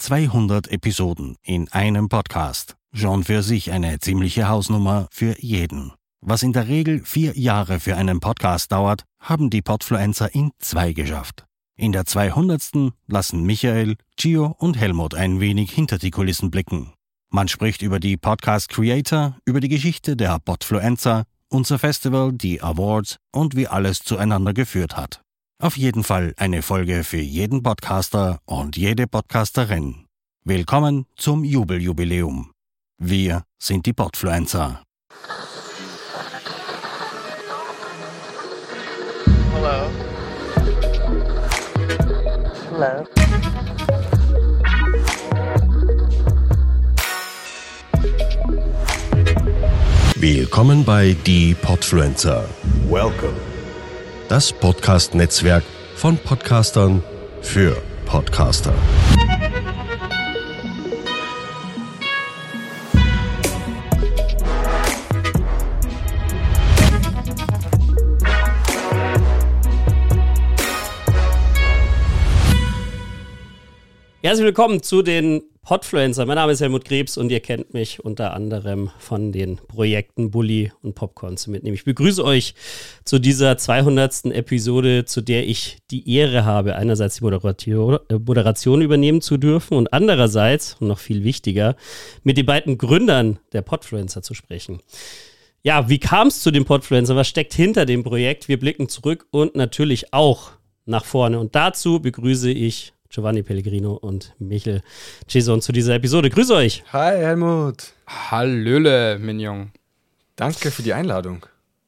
200 Episoden in einem Podcast. Schon für sich eine ziemliche Hausnummer für jeden. Was in der Regel 4 Jahre für einen Podcast dauert, haben die Podfluencer in 2 geschafft. In der 200. lassen Michael, Gio und Helmut ein wenig hinter die Kulissen blicken. Man spricht über die Podcast-Creator, über die Geschichte der Podfluencer, unser Festival, die Awards und wie alles zueinander geführt hat. Auf jeden Fall eine Folge für jeden Podcaster und jede Podcasterin. Willkommen zum Jubeljubiläum. Wir sind die Podfluencer. Hello. Hello. Willkommen bei die Podfluencer. Welcome. Das Podcast-Netzwerk von Podcastern für Podcaster. Herzlich willkommen zu den Podfluencer. Mein Name ist Helmut Krebs und ihr kennt mich unter anderem von den Projekten Bulli und Popcorn zu mitnehmen. Ich begrüße euch zu dieser 200. Episode, zu der ich die Ehre habe, einerseits die Moderation übernehmen zu dürfen und andererseits, und noch viel wichtiger, mit den beiden Gründern der Podfluencer zu sprechen. Ja, wie kam es zu den Podfluencer? Was steckt hinter dem Projekt? Wir blicken zurück und natürlich auch nach vorne. Und dazu begrüße ich Giovanni Pellegrino und Michel Jason zu dieser Episode. Grüße euch! Hi Helmut! Hallöle, Mignon. Danke für die Einladung.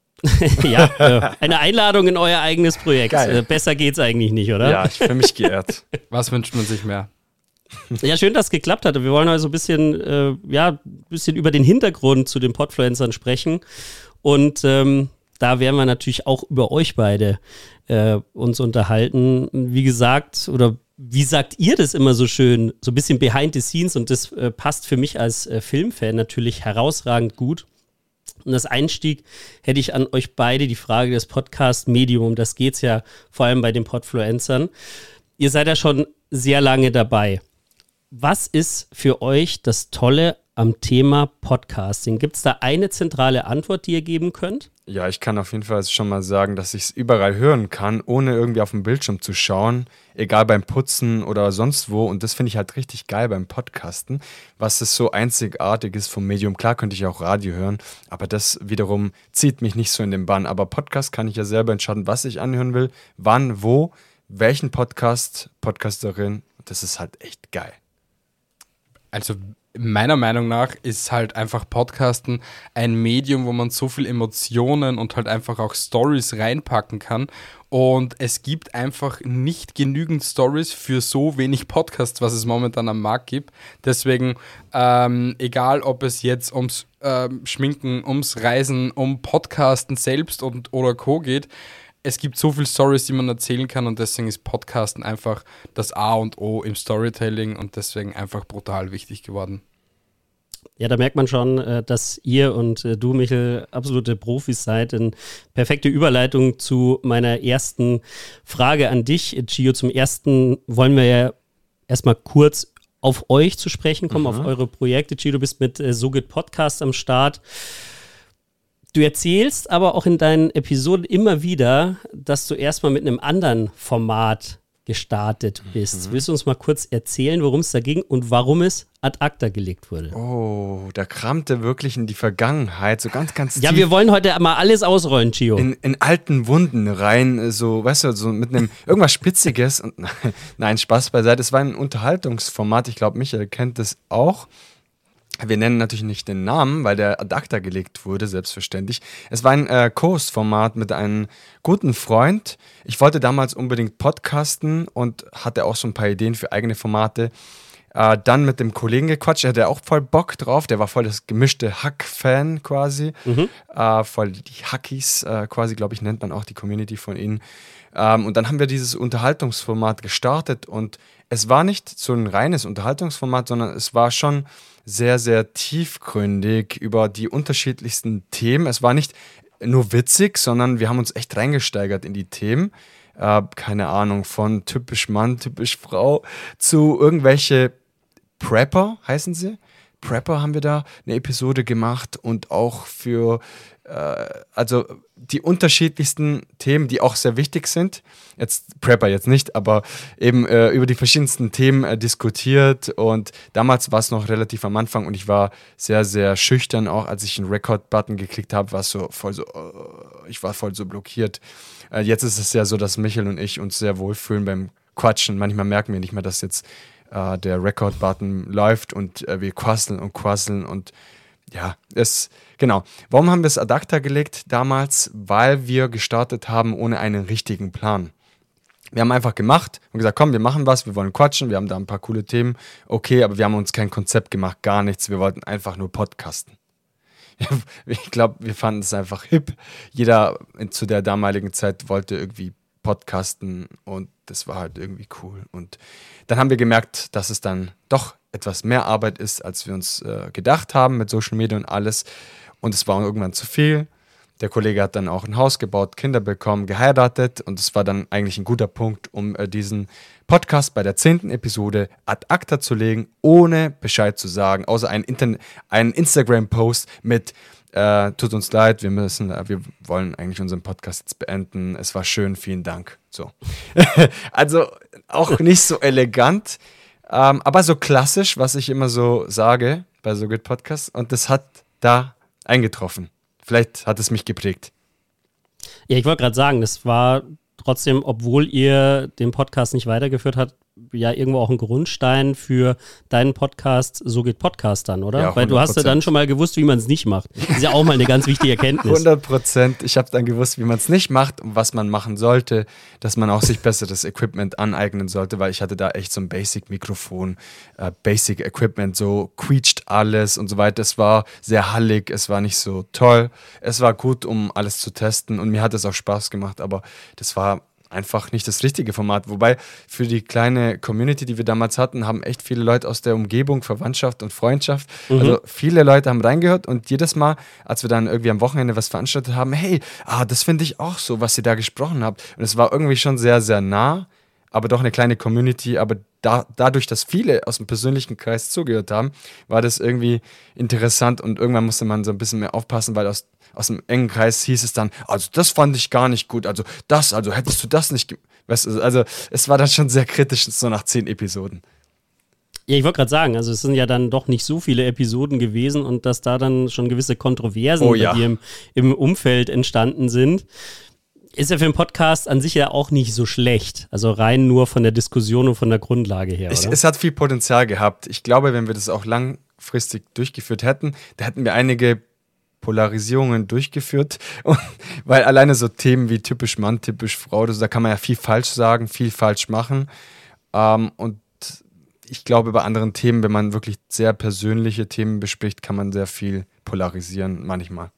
Ja, eine Einladung in euer eigenes Projekt. Geil. Besser geht's eigentlich nicht, oder? Ja, ich fühle mich geehrt. Was wünscht man sich mehr? Ja, schön, dass es geklappt hat. Wir wollen heute so ein bisschen über den Hintergrund zu den Podfluencern sprechen. Und da werden wir natürlich auch über euch beide uns unterhalten. Wie gesagt, oder wie sagt ihr das immer so schön? So ein bisschen behind the scenes, und das passt für mich als Filmfan natürlich herausragend gut. Und als Einstieg hätte ich an euch beide die Frage des Podcast-Medium, um das geht es ja vor allem bei den Podfluencern. Ihr seid ja schon sehr lange dabei. Was ist für euch das Tolle am Thema Podcasting? Gibt es da eine zentrale Antwort, die ihr geben könnt? Ja, ich kann auf jeden Fall schon mal sagen, dass ich es überall hören kann, ohne irgendwie auf den Bildschirm zu schauen, egal beim Putzen oder sonst wo. Und das finde ich halt richtig geil beim Podcasten, was es so einzigartig ist vom Medium. Klar könnte ich auch Radio hören, aber das wiederum zieht mich nicht so in den Bann. Aber Podcast kann ich ja selber entscheiden, was ich anhören will, wann, wo, welchen Podcast, Podcasterin. Das ist halt echt geil. Also meiner Meinung nach ist halt einfach Podcasten ein Medium, wo man so viel Emotionen und halt einfach auch Stories reinpacken kann. Und es gibt einfach nicht genügend Stories für so wenig Podcasts, was es momentan am Markt gibt. Deswegen, egal ob es jetzt ums Schminken, ums Reisen, um Podcasten selbst oder Co. geht, es gibt so viele Stories, die man erzählen kann, und deswegen ist Podcasten einfach das A und O im Storytelling und deswegen einfach brutal wichtig geworden. Ja, da merkt man schon, dass ihr und du, Michel, absolute Profis seid. Eine perfekte Überleitung zu meiner ersten Frage an dich, Gio. Zum ersten wollen wir ja erstmal kurz auf euch zu sprechen kommen, auf eure Projekte. Gio, du bist mit So geht Podcast am Start. Du erzählst aber auch in deinen Episoden immer wieder, dass du erstmal mit einem anderen Format gestartet bist. Willst du uns mal kurz erzählen, worum es da ging und warum es ad acta gelegt wurde? Oh, da kramte wirklich in die Vergangenheit, so ganz, ganz tief. Ja, wir wollen heute mal alles ausrollen, Gio. In alten Wunden rein, so, weißt du, so mit einem irgendwas Spitziges. Und nein, Spaß beiseite. Es war ein Unterhaltungsformat, ich glaube, Michael kennt das auch. Wir nennen natürlich nicht den Namen, weil der ad acta gelegt wurde, selbstverständlich. Es war ein Co-Host-Format mit einem guten Freund. Ich wollte damals unbedingt podcasten und hatte auch so ein paar Ideen für eigene Formate. Dann mit dem Kollegen gequatscht, er hatte auch voll Bock drauf. Der war voll das gemischte Hack-Fan quasi. Voll die Hackies quasi, glaube ich, nennt man auch die Community von ihnen. Und dann haben wir dieses Unterhaltungsformat gestartet und es war nicht so ein reines Unterhaltungsformat, sondern es war schon sehr, sehr tiefgründig über die unterschiedlichsten Themen. Es war nicht nur witzig, sondern wir haben uns echt reingesteigert in die Themen. Keine Ahnung, von typisch Mann, typisch Frau zu irgendwelche Prepper heißen sie. Prepper haben wir da eine Episode gemacht und auch für also die unterschiedlichsten Themen, die auch sehr wichtig sind. Jetzt Prepper jetzt nicht, aber eben über die verschiedensten Themen diskutiert und damals war es noch relativ am Anfang und ich war sehr, sehr schüchtern auch, als ich einen Record-Button geklickt habe, war es ich war voll so blockiert. Jetzt ist es ja so, dass Michael und ich uns sehr wohlfühlen beim Quatschen. Manchmal merken wir nicht mehr, dass jetzt der Record-Button läuft und wir quasseln und ja, genau. Warum haben wir es ad acta gelegt damals? Weil wir gestartet haben ohne einen richtigen Plan. Wir haben einfach gemacht und gesagt, komm, wir machen was, wir wollen quatschen, wir haben da ein paar coole Themen, okay, aber wir haben uns kein Konzept gemacht, gar nichts, wir wollten einfach nur podcasten. Ich glaube, wir fanden es einfach hip. Jeder zu der damaligen Zeit wollte irgendwie podcasten und das war halt irgendwie cool. Und dann haben wir gemerkt, dass es dann doch etwas mehr Arbeit ist, als wir uns gedacht haben mit Social Media und alles. Und es war irgendwann zu viel. Der Kollege hat dann auch ein Haus gebaut, Kinder bekommen, geheiratet und es war dann eigentlich ein guter Punkt, um diesen Podcast bei der 10. Episode ad acta zu legen, ohne Bescheid zu sagen, außer einen Instagram-Post mit tut uns leid, wir wollen eigentlich unseren Podcast jetzt beenden. Es war schön, vielen Dank. So. Also auch nicht so elegant, aber so klassisch, was ich immer so sage bei So geht Podcast. Und das hat da eingetroffen. Vielleicht hat es mich geprägt. Ja, ich wollte gerade sagen, das war trotzdem, obwohl ihr den Podcast nicht weitergeführt habt, ja irgendwo auch ein Grundstein für deinen Podcast, So geht Podcast dann, oder? Ja, weil du hast ja dann schon mal gewusst, wie man es nicht macht. Das ist ja auch mal eine ganz wichtige Erkenntnis. 100%. Ich habe dann gewusst, wie man es nicht macht und was man machen sollte, dass man auch sich besseres Equipment aneignen sollte, weil ich hatte da echt so ein Basic-Mikrofon, Basic-Equipment, so quietscht alles und so weiter. Es war sehr hallig, es war nicht so toll. Es war gut, um alles zu testen und mir hat es auch Spaß gemacht, aber das war einfach nicht das richtige Format. Wobei für die kleine Community, die wir damals hatten, haben echt viele Leute aus der Umgebung, Verwandtschaft und Freundschaft, also viele Leute haben reingehört und jedes Mal, als wir dann irgendwie am Wochenende was veranstaltet haben, hey, das finde ich auch so, was ihr da gesprochen habt. Und es war irgendwie schon sehr, sehr nah, aber doch eine kleine Community, aber dadurch, dass viele aus dem persönlichen Kreis zugehört haben, war das irgendwie interessant und irgendwann musste man so ein bisschen mehr aufpassen, weil aus dem engen Kreis hieß es dann, also das fand ich gar nicht gut, also hättest du das nicht, weißt du, also es war dann schon sehr kritisch, so nach 10 Episoden. Ja, ich wollte gerade sagen, also es sind ja dann doch nicht so viele Episoden gewesen und dass da dann schon gewisse Kontroversen bei dir im Umfeld entstanden sind, ist ja für einen Podcast an sich ja auch nicht so schlecht. Also rein nur von der Diskussion und von der Grundlage her, oder? Es hat viel Potenzial gehabt. Ich glaube, wenn wir das auch langfristig durchgeführt hätten, da hätten wir einige Polarisierungen durchgeführt, weil alleine so Themen wie typisch Mann, typisch Frau, da kann man ja viel falsch sagen, viel falsch machen und ich glaube, bei anderen Themen, wenn man wirklich sehr persönliche Themen bespricht, kann man sehr viel polarisieren, manchmal.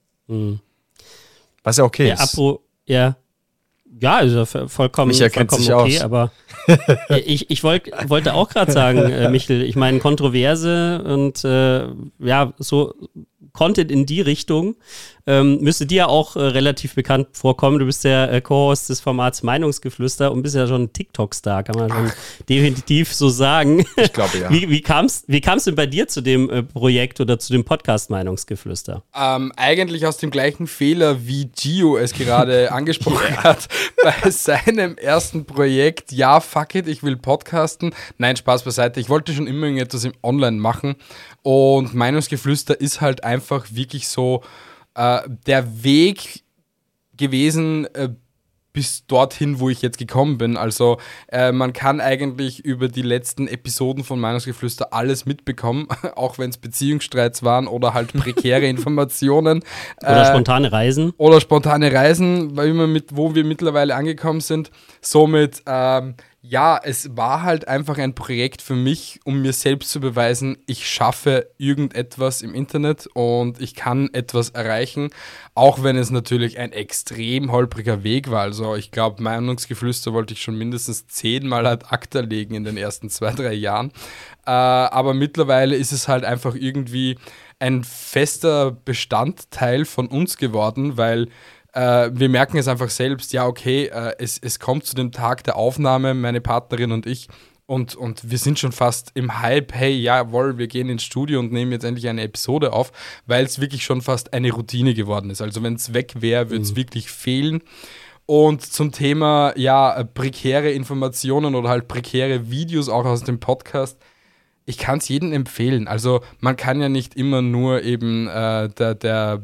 Was ja okay ist. Ja, ist ja vollkommen okay, aber ich wollte auch gerade sagen, Michel, ich meine Kontroverse und so Content in die Richtung müsste dir auch relativ bekannt vorkommen. Du bist der Co-Host des Formats Meinungsgeflüster und bist ja schon ein TikTok-Star, kann man schon definitiv so sagen. Ich glaube, ja. Wie kam's denn bei dir zu dem Projekt oder zu dem Podcast Meinungsgeflüster? Eigentlich aus dem gleichen Fehler, wie Gio es gerade angesprochen hat, bei seinem ersten Projekt. Ja, fuck it, ich will podcasten. Nein, Spaß beiseite. Ich wollte schon immer irgendetwas im Online machen und Meinungsgeflüster ist halt einfach wirklich so der Weg gewesen bis dorthin, wo ich jetzt gekommen bin. Also man kann eigentlich über die letzten Episoden von Meinungsgeflüster alles mitbekommen, auch wenn es Beziehungsstreits waren oder halt prekäre Informationen. Oder spontane Reisen. Oder spontane Reisen, wo wir mittlerweile angekommen sind. Somit, es war halt einfach ein Projekt für mich, um mir selbst zu beweisen, ich schaffe irgendetwas im Internet und ich kann etwas erreichen, auch wenn es natürlich ein extrem holpriger Weg war. Also ich glaube, Meinungsgeflüster wollte ich schon mindestens 10-mal ad acta legen in den ersten 2-3 Jahren. Aber mittlerweile ist es halt einfach irgendwie ein fester Bestandteil von uns geworden, weil wir merken es einfach selbst, ja okay, es kommt zu dem Tag der Aufnahme, meine Partnerin und ich, Und wir sind schon fast im Hype, hey, jawohl, wir gehen ins Studio und nehmen jetzt endlich eine Episode auf, weil es wirklich schon fast eine Routine geworden ist. Also wenn es weg wäre, würde es wirklich fehlen. Und zum Thema, prekäre Informationen oder halt prekäre Videos auch aus dem Podcast, ich kann es jedem empfehlen. Also man kann ja nicht immer nur eben der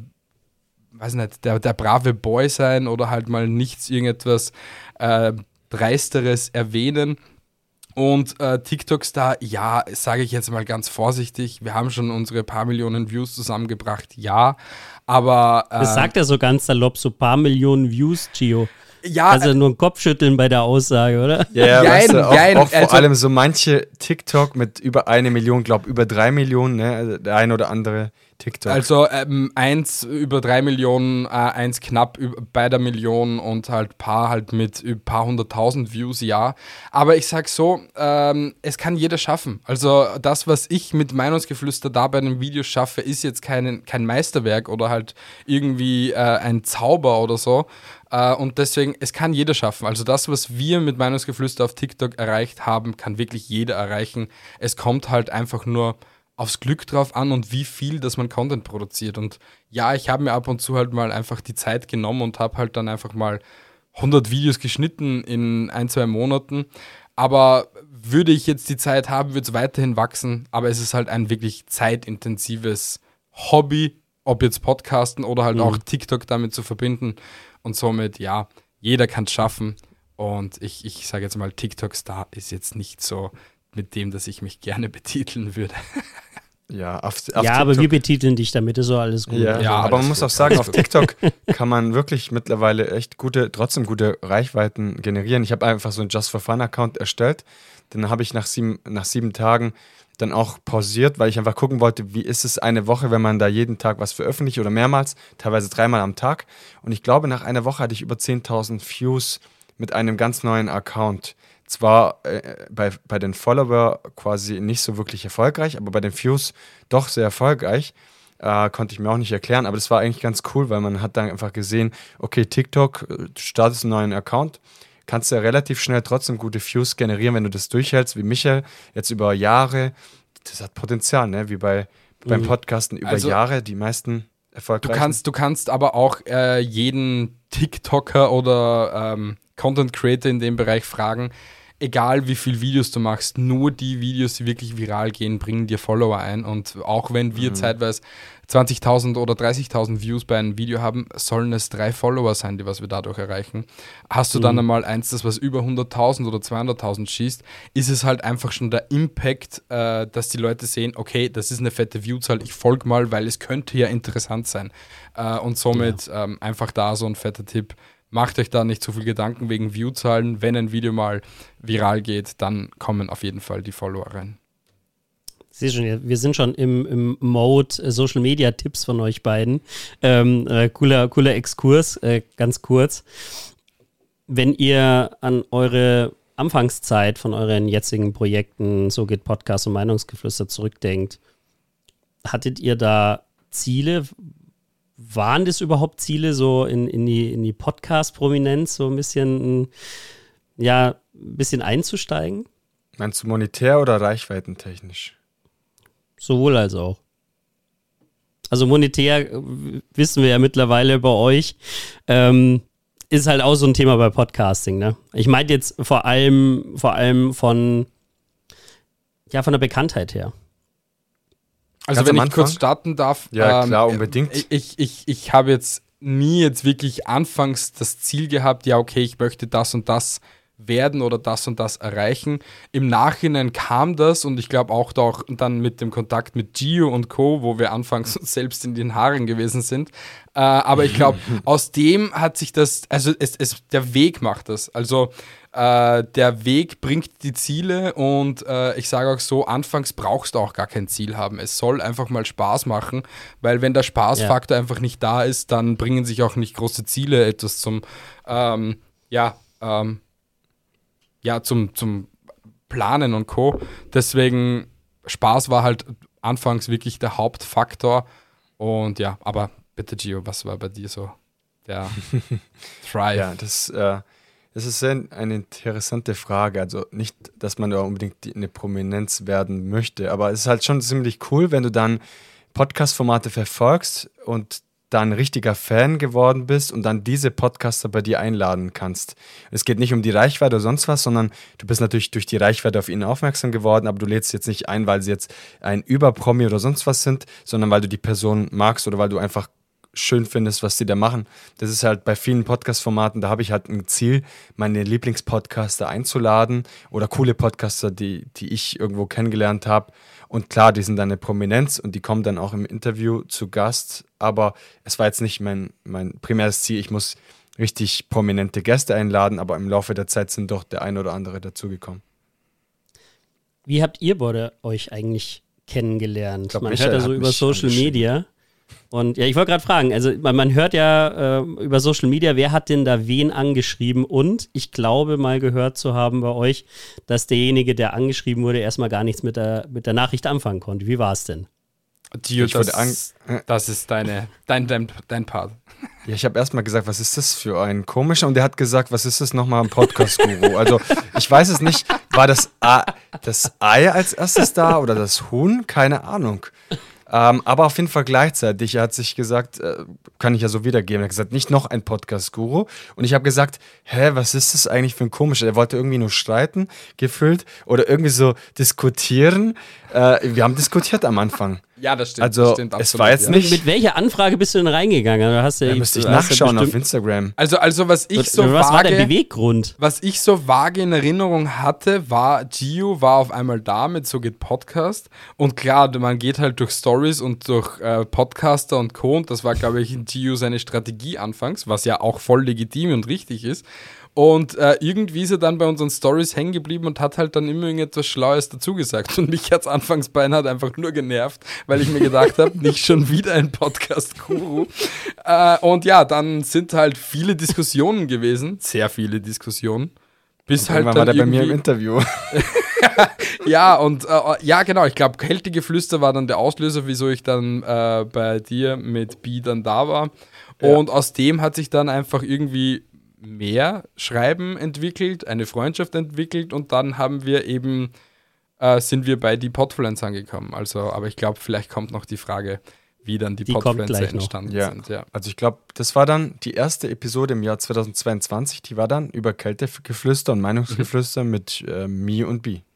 brave Boy sein oder halt mal irgendetwas Dreisteres erwähnen. Und TikTok-Star, sage ich jetzt mal ganz vorsichtig, wir haben schon unsere paar Millionen Views zusammengebracht, aber... Das sagt er so ganz salopp, so paar Millionen Views, Gio. Ja, also nur ein Kopfschütteln bei der Aussage, oder? Ja, Jein, weißt du, auch vor also- allem so manche TikTok mit über 1 Million, glaube über 3 Millionen, ne? Also der ein oder andere TikTok. Also eins über 3 Millionen, eins knapp bei der Million und halt paar halt mit ein paar 100.000 Views, Aber ich sag so, es kann jeder schaffen. Also das, was ich mit Meinungsgeflüster da bei einem Video schaffe, ist jetzt kein Meisterwerk oder halt irgendwie ein Zauber oder so. Und deswegen, es kann jeder schaffen. Also das, was wir mit Meinungsgeflüster auf TikTok erreicht haben, kann wirklich jeder erreichen. Es kommt halt einfach nur aufs Glück drauf an und wie viel, dass man Content produziert. Und ich habe mir ab und zu halt mal einfach die Zeit genommen und habe halt dann einfach mal 100 Videos geschnitten in 1-2 Monaten. Aber würde ich jetzt die Zeit haben, würde es weiterhin wachsen. Aber es ist halt ein wirklich zeitintensives Hobby, ob jetzt Podcasten oder halt auch TikTok damit zu verbinden. Und somit, jeder kann es schaffen. Und ich sage jetzt mal, TikTok-Star ist jetzt nicht so mit dem, dass ich mich gerne betiteln würde. Ja, auf aber TikTok. wir betiteln dich damit, ist so alles gut. Ja, aber man alles muss gut, auch sagen, alles auf TikTok kann man wirklich mittlerweile echt trotzdem gute Reichweiten generieren. Ich habe einfach so einen Just for Fun Account erstellt. Den habe ich nach 7 Tagen dann auch pausiert, weil ich einfach gucken wollte, wie ist es eine Woche, wenn man da jeden Tag was veröffentlicht oder mehrmals, teilweise 3-mal am Tag. Und ich glaube, nach einer Woche hatte ich über 10.000 Views mit einem ganz neuen Account. Zwar bei den Follower quasi nicht so wirklich erfolgreich, aber bei den Views doch sehr erfolgreich. Konnte ich mir auch nicht erklären, aber das war eigentlich ganz cool, weil man hat dann einfach gesehen, okay, TikTok, du startest einen neuen Account, kannst ja relativ schnell trotzdem gute Views generieren, wenn du das durchhältst, wie Michael, jetzt über Jahre. Das hat Potenzial, ne? Wie beim Podcasten über Jahre die meisten erfolgreichen. Du kannst aber auch jeden TikToker oder Content Creator in dem Bereich fragen, egal wie viele Videos du machst, nur die Videos, die wirklich viral gehen, bringen dir Follower ein. Und auch wenn wir zeitweise 20.000 oder 30.000 Views bei einem Video haben, sollen es 3 Follower sein, die was wir dadurch erreichen. Hast du dann einmal eins, das was über 100.000 oder 200.000 schießt, ist es halt einfach schon der Impact, dass die Leute sehen, okay, das ist eine fette Viewzahl, ich folge mal, weil es könnte ja interessant sein. Und somit einfach da so ein fetter Tipp. Macht euch da nicht zu viel Gedanken wegen Viewzahlen. Wenn ein Video mal viral geht, dann kommen auf jeden Fall die Follower rein. Sehe schon, wir sind schon im Mode Social Media Tipps von euch beiden. Cooler Exkurs, ganz kurz. Wenn ihr an eure Anfangszeit von euren jetzigen Projekten, so geht Podcast und Meinungsgeflüster, zurückdenkt, hattet ihr da Ziele? Waren das überhaupt Ziele, so in die Podcast-Prominenz so ein bisschen einzusteigen? Meinst du monetär oder reichweitentechnisch? Sowohl als auch. Also monetär wissen wir ja mittlerweile bei euch, ist halt auch so ein Thema bei Podcasting, ne? Ich meine jetzt vor allem von der Bekanntheit her. Also Ganz wenn am ich kurz Anfang? starten darf. Ja, klar, unbedingt. Ich habe jetzt nie wirklich anfangs das Ziel gehabt, ich möchte das und das werden oder das und das erreichen. Im Nachhinein kam das und ich glaube auch dann mit dem Kontakt mit Gio und Co., wo wir anfangs selbst in den Haaren gewesen sind. Aber ich glaube, aus dem hat sich das, also der Weg macht das. Also der Weg bringt die Ziele und ich sage auch so, anfangs brauchst du auch gar kein Ziel haben. Es soll einfach mal Spaß machen, weil wenn der Spaßfaktor einfach nicht da ist, dann bringen sich auch nicht große Ziele etwas zum zum Planen und Co. Deswegen, Spaß war halt anfangs wirklich der Hauptfaktor. Und aber bitte Gio, was war bei dir so der Thrive? Ja, das Es ist sehr eine interessante Frage. Also nicht, dass man da unbedingt eine Prominenz werden möchte, aber es ist halt schon ziemlich cool, wenn du dann Podcast-Formate verfolgst und dann richtiger Fan geworden bist und dann diese Podcaster bei dir einladen kannst. Es geht nicht um die Reichweite oder sonst was, sondern du bist natürlich durch die Reichweite auf ihn aufmerksam geworden, aber du lädst jetzt nicht ein, weil sie jetzt ein Überpromi oder sonst was sind, sondern weil du die Person magst oder weil du einfach schön findest, was die da machen. Das ist halt bei vielen Podcast-Formaten, da habe ich halt ein Ziel, meine Lieblingspodcaster einzuladen oder coole Podcaster, die ich irgendwo kennengelernt habe. Und klar, die sind dann eine Prominenz und die kommen dann auch im Interview zu Gast. Aber es war jetzt nicht mein primäres Ziel. Ich muss richtig prominente Gäste einladen, aber im Laufe der Zeit sind doch der ein oder andere dazugekommen. Wie habt ihr beide euch eigentlich kennengelernt? glaub, Man Michael hört ja so hat über mich Social angeschrieben. Media. Und ja, ich wollte gerade fragen, also man hört ja über Social Media, wer hat denn da wen angeschrieben? Und ich glaube mal gehört zu haben bei euch, dass derjenige, der angeschrieben wurde, erstmal gar nichts mit der Nachricht anfangen konnte. Wie war es denn? Gio, Ich wurde das ist dein Part. Ja, ich habe erstmal gesagt, was ist das für ein komischer? Und der hat gesagt, was ist das nochmal ein Podcast-Guru? Also ich weiß es nicht, war das Ei als erstes da oder das Huhn? Keine Ahnung. Aber auf jeden Fall gleichzeitig. Er hat sich gesagt, kann ich ja so wiedergeben. Er hat gesagt, nicht noch ein Podcast-Guru. Und ich habe gesagt, was ist das eigentlich für ein komischer? Er wollte irgendwie nur streiten, gefühlt, oder irgendwie so diskutieren. Wir haben diskutiert am Anfang. Ja, das stimmt. Also das stimmt es absolut, war jetzt ja. nicht... Mit welcher Anfrage bist du denn reingegangen? Da müsste ich nachschauen auf Instagram. Also was ich so was war der vage... Beweggrund? Was ich so vage in Erinnerung hatte, war, Gio war auf einmal da mit So geht Podcast. Und klar, man geht halt durch Stories und durch Podcaster und Co. Und das war, glaube ich, Gio seine Strategie anfangs, was ja auch voll legitim und richtig ist. Und irgendwie ist er dann bei unseren Stories hängen geblieben und hat halt dann immer irgendetwas Schlaues dazu gesagt. Und mich hat's anfangs beinahe einfach nur genervt, weil ich mir gedacht habe, nicht schon wieder ein Podcast-Guru. Und ja, dann sind halt viele Diskussionen gewesen, sehr viele Diskussionen. Bis halt Irgendwann dann war der bei mir im irgendwie- Interview. Ja, und ja, genau, ich glaube, Kältegeflüster war dann der Auslöser, wieso ich dann bei dir mit B dann da war. Und aus dem hat sich dann einfach irgendwie mehr Schreiben entwickelt, eine Freundschaft entwickelt und dann haben wir eben, sind wir bei die Podfluencer angekommen. Also, aber ich glaube, vielleicht kommt noch die Frage, wie dann die Die kommt Podfluencer gleich noch. entstanden Ja. sind. Ja. Also ich glaube, das war dann die erste Episode im Jahr 2022. Die war dann über Kältegeflüster und Meinungsgeflüster mit mir und B.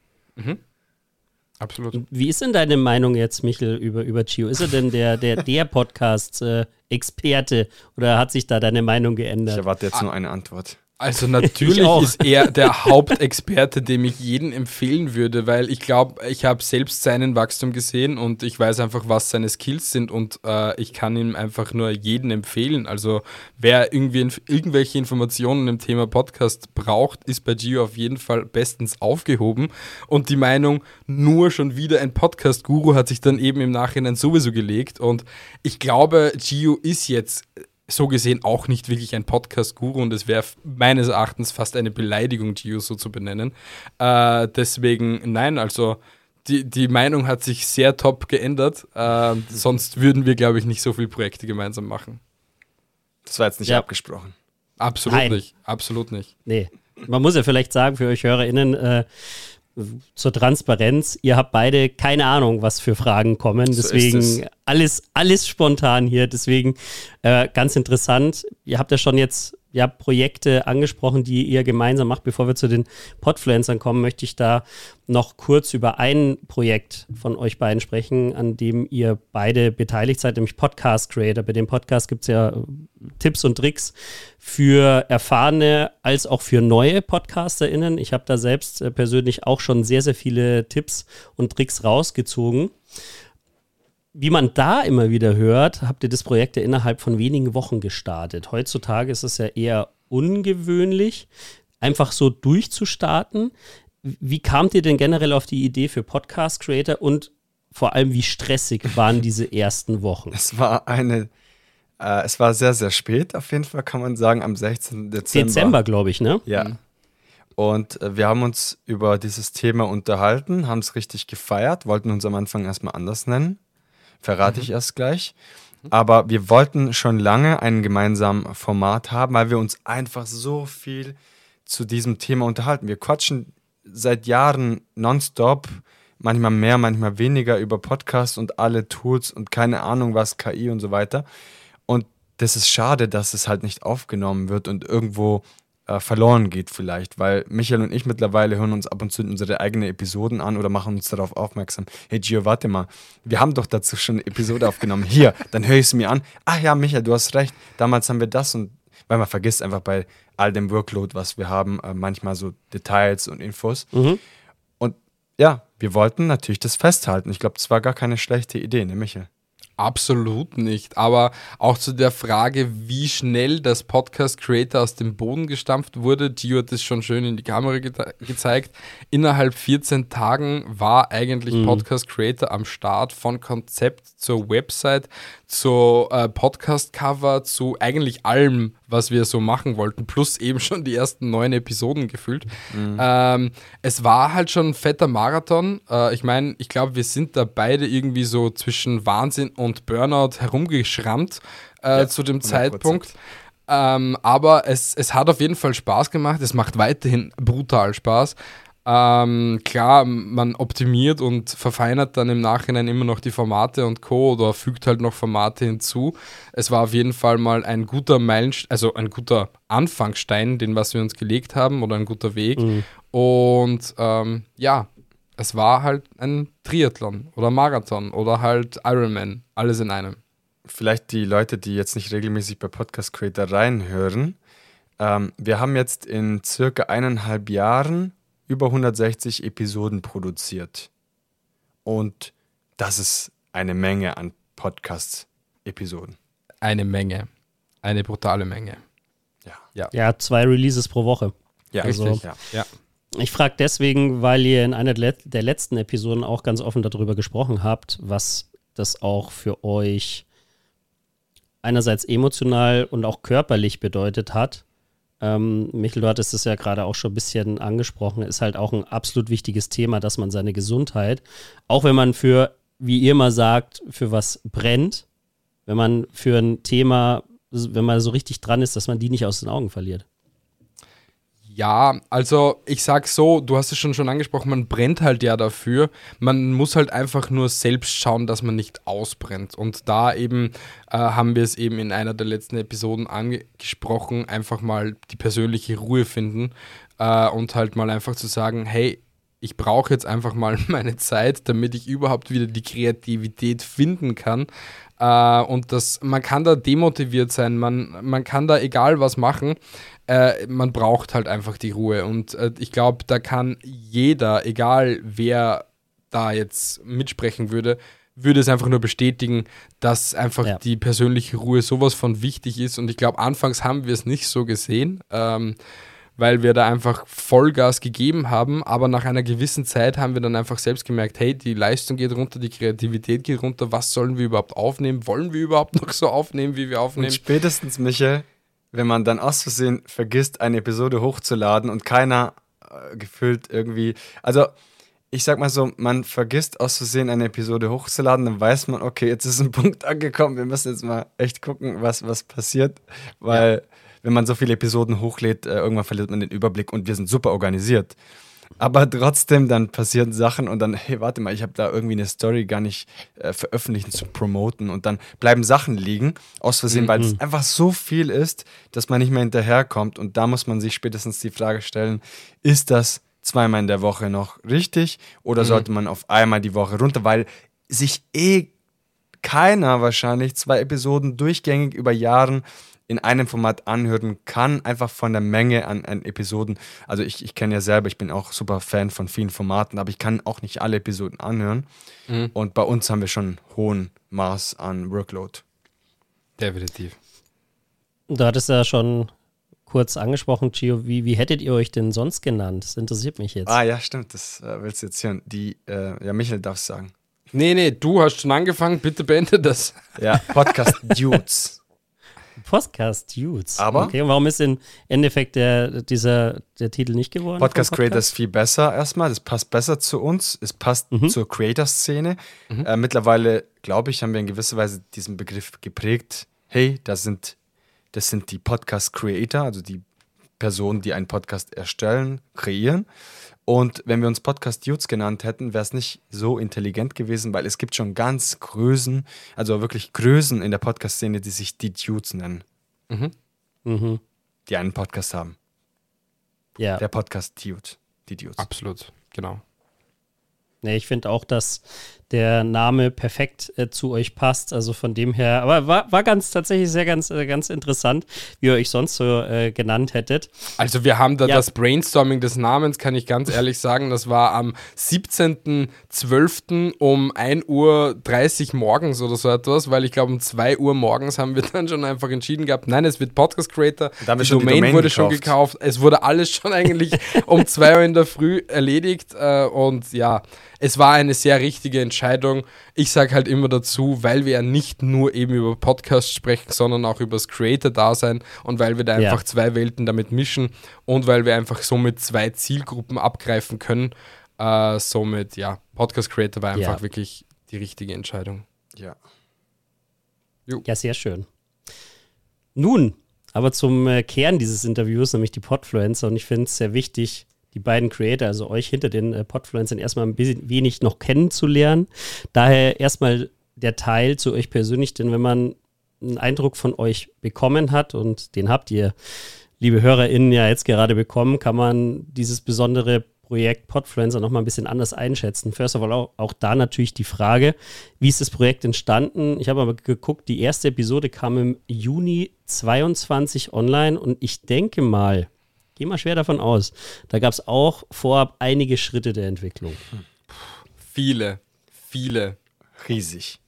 Absolut. Wie ist denn deine Meinung jetzt, Michel, über Gio? Ist er denn der Podcast-Experte oder hat sich da deine Meinung Ich geändert? erwarte jetzt nur eine Antwort. Also natürlich Ich auch. ist er der Hauptexperte, dem ich jeden empfehlen würde, weil ich glaube, ich habe selbst seinen Wachstum gesehen und ich weiß einfach, was seine Skills sind und ich kann ihm einfach nur jeden empfehlen. Also wer irgendwie irgendwelche Informationen im Thema Podcast braucht, ist bei Gio auf jeden Fall bestens aufgehoben und die Meinung, nur schon wieder ein Podcast-Guru hat sich dann eben im Nachhinein sowieso gelegt und ich glaube, Gio ist jetzt so gesehen auch nicht wirklich ein Podcast-Guru und es wäre meines Erachtens fast eine Beleidigung, Gio so zu benennen. Deswegen, nein, also die Meinung hat sich sehr top geändert. Sonst würden wir, glaube ich, nicht so viele Projekte gemeinsam machen. Das war jetzt nicht Ja. abgesprochen. Absolut Nein. nicht. Absolut nicht. Nee. Man muss ja vielleicht sagen, für euch HörerInnen, zur Transparenz, ihr habt beide keine Ahnung, was für Fragen kommen. So Deswegen ist alles spontan hier. Deswegen ganz interessant. Ihr habt ja schon jetzt Projekte angesprochen, die ihr gemeinsam macht. Bevor wir zu den Podfluencern kommen, möchte ich da noch kurz über ein Projekt von euch beiden sprechen, an dem ihr beide beteiligt seid, nämlich Podcast Creator. Bei dem Podcast gibt es ja Tipps und Tricks für erfahrene als auch für neue PodcasterInnen. Ich habe da selbst persönlich auch schon sehr, sehr viele Tipps und Tricks rausgezogen. Wie man da immer wieder hört, habt ihr das Projekt ja innerhalb von wenigen Wochen gestartet. Heutzutage ist es ja eher ungewöhnlich, einfach so durchzustarten. Wie kamt ihr denn generell auf die Idee für Podcast Creator und vor allem, wie stressig waren diese ersten Wochen? Es war sehr, sehr spät, auf jeden Fall kann man sagen, am 16. Dezember, glaube ich, ne? Ja. Und wir haben uns über dieses Thema unterhalten, haben es richtig gefeiert, wollten uns am Anfang erstmal anders nennen. Verrate ich erst gleich. Aber wir wollten schon lange ein gemeinsames Format haben, weil wir uns einfach so viel zu diesem Thema unterhalten. Wir quatschen seit Jahren nonstop, manchmal mehr, manchmal weniger über Podcasts und alle Tools und keine Ahnung was, KI und so weiter. Und das ist schade, dass es halt nicht aufgenommen wird und irgendwo verloren geht vielleicht, weil Michael und ich mittlerweile hören uns ab und zu unsere eigenen Episoden an oder machen uns darauf aufmerksam. Hey Gio, warte mal, wir haben doch dazu schon eine Episode aufgenommen. Hier, dann höre ich es mir an. Ach ja, Michael, du hast recht, damals haben wir das und weil man vergisst einfach bei all dem Workload, was wir haben, manchmal so Details und Infos. Und ja, wir wollten natürlich das festhalten. Ich glaube, das war gar keine schlechte Idee, ne Michael? Absolut nicht. Aber auch zu der Frage, wie schnell das Podcast Creator aus dem Boden gestampft wurde. Gio hat das schon schön in die Kamera gezeigt. Innerhalb 14 Tagen war eigentlich Podcast Creator am Start, von Konzept zur Website, zu Podcast-Cover, zu eigentlich allem, was wir so machen wollten, plus eben schon die ersten 9 Episoden gefüllt. Es war halt schon ein fetter Marathon. Ich meine, ich glaube, wir sind da beide irgendwie so zwischen Wahnsinn und Burnout herumgeschrammt zu dem Zeitpunkt. Aber es hat auf jeden Fall Spaß gemacht. Es macht weiterhin brutal Spaß. Klar, man optimiert und verfeinert dann im Nachhinein immer noch die Formate und Co. oder fügt halt noch Formate hinzu. Es war auf jeden Fall mal ein guter Meilenstein, also ein guter Anfangsstein, den was wir uns gelegt haben oder ein guter Weg. Und ja, es war halt ein Triathlon oder Marathon oder halt Ironman, alles in einem. Vielleicht die Leute, die jetzt nicht regelmäßig bei Podcast Creator reinhören. Wir haben jetzt in circa 1,5 Jahren über 160 Episoden produziert. Und das ist eine Menge an Podcast-Episoden. Eine Menge. Eine brutale Menge. Ja, 2 Releases pro Woche. Ja, Also, richtig. Ja. Ich frage deswegen, weil ihr in einer der letzten Episoden auch ganz offen darüber gesprochen habt, was das auch für euch einerseits emotional und auch körperlich bedeutet hat. Michael, du hattest es ja gerade auch schon ein bisschen angesprochen, ist halt auch ein absolut wichtiges Thema, dass man seine Gesundheit, auch wenn man für, wie ihr mal sagt, für was brennt, wenn man für ein Thema, wenn man so richtig dran ist, dass man die nicht aus den Augen verliert. Ja, also ich sag so, du hast es schon angesprochen, man brennt halt ja dafür. Man muss halt einfach nur selbst schauen, dass man nicht ausbrennt. Und da eben haben wir es eben in einer der letzten Episoden angesprochen, einfach mal die persönliche Ruhe finden und halt mal einfach zu sagen, hey, ich brauche jetzt einfach mal meine Zeit, damit ich überhaupt wieder die Kreativität finden kann. Und man kann da demotiviert sein, man kann da egal was machen, man braucht halt einfach die Ruhe. Und ich glaube, da kann jeder, egal wer da jetzt mitsprechen würde es einfach nur bestätigen, dass einfach die persönliche Ruhe sowas von wichtig ist. Und ich glaube, anfangs haben wir es nicht so gesehen, weil wir da einfach Vollgas gegeben haben, aber nach einer gewissen Zeit haben wir dann einfach selbst gemerkt, hey, die Leistung geht runter, die Kreativität geht runter, was sollen wir überhaupt aufnehmen? Wollen wir überhaupt noch so aufnehmen, wie wir aufnehmen? Und spätestens, Michael, wenn man dann aus Versehen vergisst, eine Episode hochzuladen und keiner gefühlt irgendwie, also ich sag mal so, man vergisst aus Versehen eine Episode hochzuladen, dann weiß man, okay, jetzt ist ein Punkt angekommen, wir müssen jetzt mal echt gucken, was passiert, weil wenn man so viele Episoden hochlädt, irgendwann verliert man den Überblick und wir sind super organisiert. Aber trotzdem, dann passieren Sachen und dann, hey, warte mal, ich habe da irgendwie eine Story gar nicht veröffentlichen zu promoten und dann bleiben Sachen liegen, aus Versehen, weil es einfach so viel ist, dass man nicht mehr hinterherkommt und da muss man sich spätestens die Frage stellen, ist das 2-mal in der Woche noch richtig oder sollte man auf einmal die Woche runter, weil sich keiner wahrscheinlich 2 Episoden durchgängig über Jahren in einem Format anhören kann, einfach von der Menge an Episoden. Also ich kenne ja selber, ich bin auch super Fan von vielen Formaten, aber ich kann auch nicht alle Episoden anhören. Und bei uns haben wir schon einen hohen Maß an Workload. Definitiv. Du hattest ja schon kurz angesprochen, Gio, wie hättet ihr euch denn sonst genannt? Das interessiert mich jetzt. Ah ja, stimmt, das willst du jetzt hören. Michael darf es sagen. Nee, du hast schon angefangen, bitte beende das. Ja, Podcast Dudes. Podcast Dudes. Aber? Okay, und warum ist im Endeffekt der Titel nicht geworden? Podcast Creator ist viel besser erstmal, das passt besser zu uns, es passt zur Creator-Szene. Mittlerweile, glaube ich, haben wir in gewisser Weise diesen Begriff geprägt. Hey, das sind die Podcast Creator, also die Personen, die einen Podcast erstellen, kreieren. Und wenn wir uns Podcast-Dudes genannt hätten, wäre es nicht so intelligent gewesen, weil es gibt schon ganz Größen, also wirklich Größen in der Podcast-Szene, die sich die Dudes nennen. Die einen Podcast haben. Ja. Der Podcast-Dude, die Dudes. Absolut, genau. Nee, ich finde auch, dass der Name perfekt zu euch passt. Also von dem her, aber war tatsächlich ganz interessant, wie ihr euch sonst so genannt hättet. Also wir haben da das Brainstorming des Namens, kann ich ganz ehrlich sagen, das war am 17.12. um 1:30 Uhr morgens oder so etwas, weil ich glaube um 2 Uhr morgens haben wir dann schon einfach entschieden gehabt, nein, es wird Podcast Creator, die Domain wurde schon gekauft, es wurde alles schon eigentlich um 2 Uhr in der Früh erledigt und ja, es war eine sehr richtige Entscheidung. Ich sage halt immer dazu, weil wir ja nicht nur eben über Podcasts sprechen, sondern auch über das Creator-Dasein und weil wir da einfach zwei Welten damit mischen und weil wir einfach somit 2 Zielgruppen abgreifen können. Somit, ja, Podcast-Creator war einfach wirklich die richtige Entscheidung. Ja. Ja, sehr schön. Nun, aber zum Kern dieses Interviews, nämlich die Podfluencer, und ich finde es sehr wichtig, die beiden Creator, also euch hinter den Podfluencern, erstmal ein bisschen wenig noch kennenzulernen. Daher erstmal der Teil zu euch persönlich, denn wenn man einen Eindruck von euch bekommen hat, und den habt ihr, liebe HörerInnen, ja jetzt gerade bekommen, kann man dieses besondere Projekt Podfluencer nochmal ein bisschen anders einschätzen. First of all auch da natürlich die Frage, wie ist das Projekt entstanden? Ich habe aber geguckt, die erste Episode kam im Juni 22 online und ich denke mal, gehe mal schwer davon aus, da gab es auch vorab einige Schritte der Entwicklung. Viele. Riesig.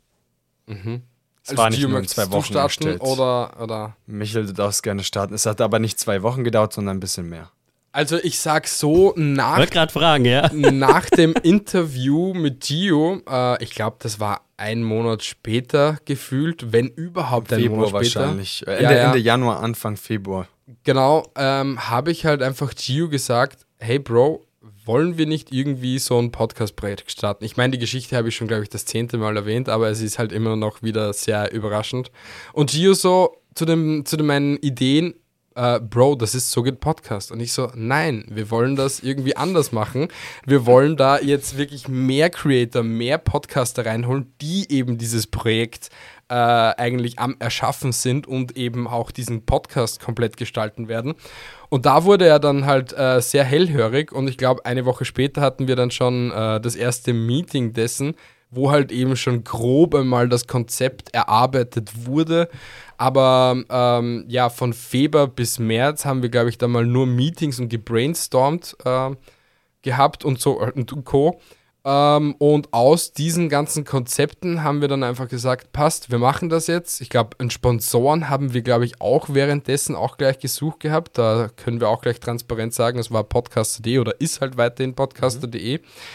Es Also war nicht Gio, nur in möchtest 2 du Wochen starten erstellt. oder? Michael, du darfst gerne starten. Es hat aber nicht 2 Wochen gedauert, sondern ein bisschen mehr. Also ich sag so, Ich wollte gerade fragen, ja. nach dem Interview mit Gio, ich glaube, das war 1 Monat später gefühlt, wenn überhaupt ein Monat Februar später. wahrscheinlich. Ende Januar, Anfang Februar. Genau, habe ich halt einfach Gio gesagt, hey Bro, wollen wir nicht irgendwie so ein Podcast-Projekt starten? Ich meine, die Geschichte habe ich schon, glaube ich, das 10. Mal erwähnt, aber es ist halt immer noch wieder sehr überraschend. Und Gio so zu meinen Ideen, Bro, das ist So geht Podcast. Und ich so, nein, wir wollen das irgendwie anders machen. Wir wollen da jetzt wirklich mehr Creator, mehr Podcaster reinholen, die eben dieses Projekt eigentlich am Erschaffen sind und eben auch diesen Podcast komplett gestalten werden. Und da wurde er dann halt sehr hellhörig und ich glaube, eine Woche später hatten wir dann schon das erste Meeting dessen, wo halt eben schon grob einmal das Konzept erarbeitet wurde. Aber ja, von Februar bis März haben wir, glaube ich, da mal nur Meetings und gebrainstormt gehabt und so und Co. Und aus diesen ganzen Konzepten haben wir dann einfach gesagt, passt, wir machen das jetzt. Ich glaube, einen Sponsoren haben wir, glaube ich, auch währenddessen auch gleich gesucht gehabt. Da können wir auch gleich transparent sagen, es war podcaster.de oder ist halt weiterhin podcaster.de.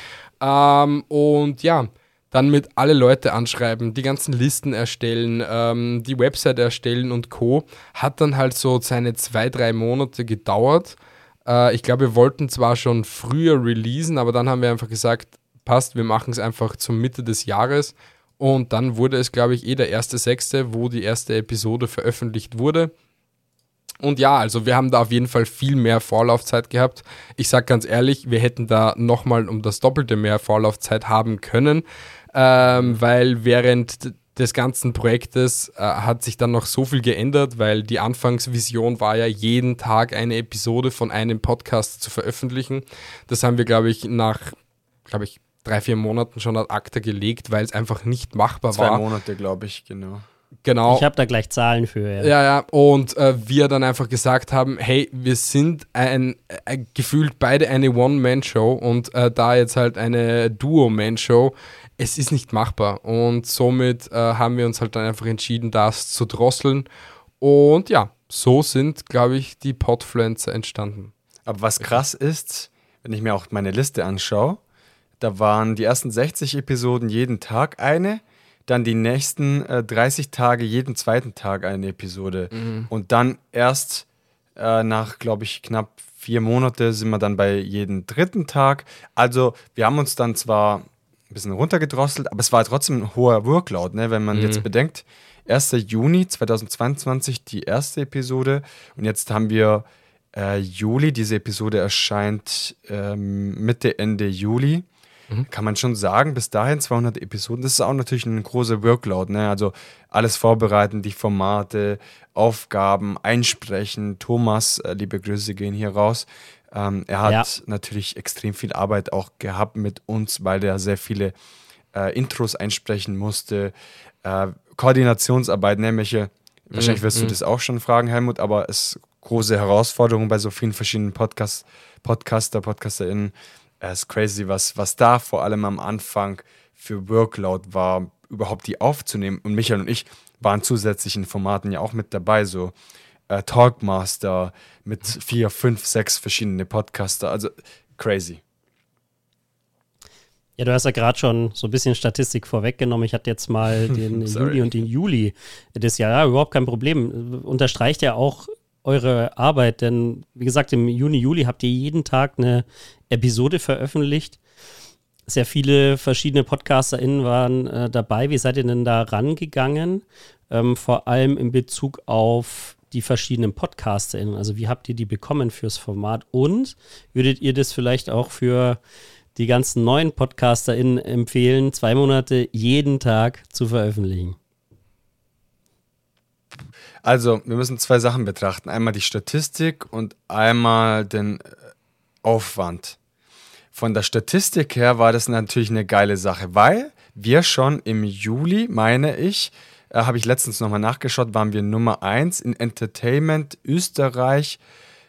Und ja, dann mit alle Leute anschreiben, die ganzen Listen erstellen, die Website erstellen und Co. Hat dann halt so seine 2-3 Monate gedauert. Ich glaube, wir wollten zwar schon früher releasen, aber dann haben wir einfach gesagt, passt, wir machen es einfach zur Mitte des Jahres. Und dann wurde es, glaube ich, der 1.6., wo die erste Episode veröffentlicht wurde. Und ja, also wir haben da auf jeden Fall viel mehr Vorlaufzeit gehabt. Ich sage ganz ehrlich, wir hätten da nochmal um das Doppelte mehr Vorlaufzeit haben können, weil während des ganzen Projektes hat sich dann noch so viel geändert, weil die Anfangsvision war ja, jeden Tag eine Episode von einem Podcast zu veröffentlichen. Das haben wir, glaube ich, nach 3-4 Monaten schon ad acta gelegt, weil es einfach nicht machbar war. 2 Monate, glaube ich, genau. Genau. Ich habe da gleich Zahlen für, Ja, und wir dann einfach gesagt haben, hey, wir sind gefühlt beide eine One-Man-Show und da jetzt halt eine Duo-Man-Show, es ist nicht machbar. Und somit haben wir uns halt dann einfach entschieden, das zu drosseln. Und ja, so sind, glaube ich, die Podfluencer entstanden. Aber was krass ist, wenn ich mir auch meine Liste anschaue, da waren die ersten 60 Episoden jeden Tag eine, dann die nächsten 30 Tage jeden zweiten Tag eine Episode. Und dann erst nach, glaube ich, knapp 4 Monate sind wir dann bei jedem dritten Tag. Also wir haben uns dann zwar ein bisschen runtergedrosselt, aber es war trotzdem ein hoher Workload, ne? Wenn man jetzt bedenkt, 1. Juni 2022 die erste Episode und jetzt haben wir Juli. Diese Episode erscheint Mitte, Ende Juli. Kann man schon sagen, bis dahin 200 Episoden. Das ist auch natürlich ein großer Workload, ne? Also alles vorbereiten, die Formate, Aufgaben, einsprechen. Thomas, liebe Grüße gehen hier raus. Er hat natürlich extrem viel Arbeit auch gehabt mit uns, weil er sehr viele Intros einsprechen musste. Koordinationsarbeit, nämlich, wahrscheinlich wirst du das auch schon fragen, Helmut, aber es ist große Herausforderung bei so vielen verschiedenen PodcasterInnen. Es ist crazy, was da vor allem am Anfang für Workload war, überhaupt die aufzunehmen. Und Michael und ich waren zusätzlich in Formaten ja auch mit dabei, so Talkmaster mit 4, 5, 6 verschiedene Podcaster. Also crazy. Ja, du hast ja gerade schon so ein bisschen Statistik vorweggenommen. Ich hatte jetzt mal den Juni und den Juli des Jahres. Ja, überhaupt kein Problem. Unterstreicht ja auch eure Arbeit, denn wie gesagt, im Juni, Juli habt ihr jeden Tag eine Episode veröffentlicht. Sehr viele verschiedene PodcasterInnen waren dabei. Wie seid ihr denn da rangegangen? Vor allem in Bezug auf die verschiedenen PodcasterInnen. Also wie habt ihr die bekommen fürs Format? Und würdet ihr das vielleicht auch für die ganzen neuen PodcasterInnen empfehlen, 2 Monate jeden Tag zu veröffentlichen? Also, wir müssen 2 Sachen betrachten. Einmal die Statistik und einmal den Aufwand. Von der Statistik her war das natürlich eine geile Sache, weil wir schon im Juli, meine ich, habe ich letztens nochmal nachgeschaut, waren wir Nummer 1 in Entertainment Österreich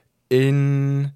für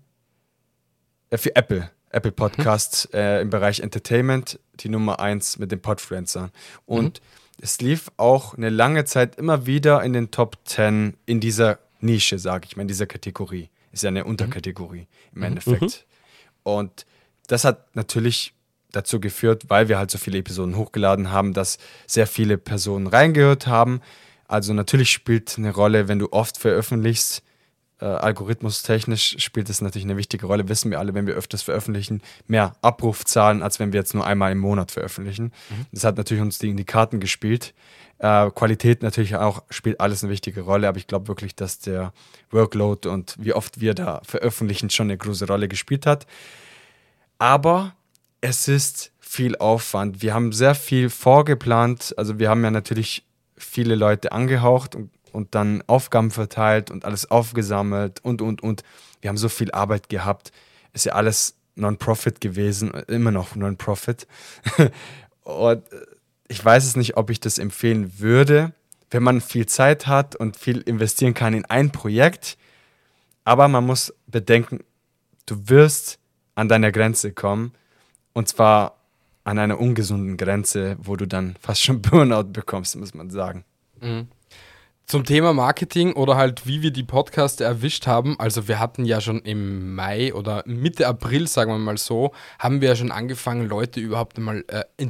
Apple Podcasts im Bereich Entertainment, die Nummer 1 mit den Podfluencern. Und es lief auch eine lange Zeit immer wieder in den Top 10 in dieser Nische, sage ich mal, in dieser Kategorie. Ist ja eine Unterkategorie im Endeffekt. Und das hat natürlich dazu geführt, weil wir halt so viele Episoden hochgeladen haben, dass sehr viele Personen reingehört haben. Also natürlich spielt eine Rolle, wenn du oft veröffentlichst, algorithmustechnisch spielt das natürlich eine wichtige Rolle, wissen wir alle, wenn wir öfters veröffentlichen, mehr Abrufzahlen, als wenn wir jetzt nur einmal im Monat veröffentlichen. Das hat natürlich uns in die Karten gespielt. Qualität natürlich auch, spielt alles eine wichtige Rolle, aber ich glaube wirklich, dass der Workload und wie oft wir da veröffentlichen schon eine große Rolle gespielt hat. Aber es ist viel Aufwand. Wir haben sehr viel vorgeplant, also wir haben ja natürlich viele Leute angehaucht und dann Aufgaben verteilt und alles aufgesammelt und. Wir haben so viel Arbeit gehabt. Ist ja alles Non-Profit gewesen, immer noch Non-Profit. Und ich weiß es nicht, ob ich das empfehlen würde, wenn man viel Zeit hat und viel investieren kann in ein Projekt. Aber man muss bedenken, du wirst an deiner Grenze kommen. Und zwar an einer ungesunden Grenze, wo du dann fast schon Burnout bekommst, muss man sagen. Zum Thema Marketing oder halt wie wir die Podcaster erwischt haben, also wir hatten ja schon im Mai oder Mitte April, sagen wir mal so, haben wir ja schon angefangen, Leute überhaupt einmal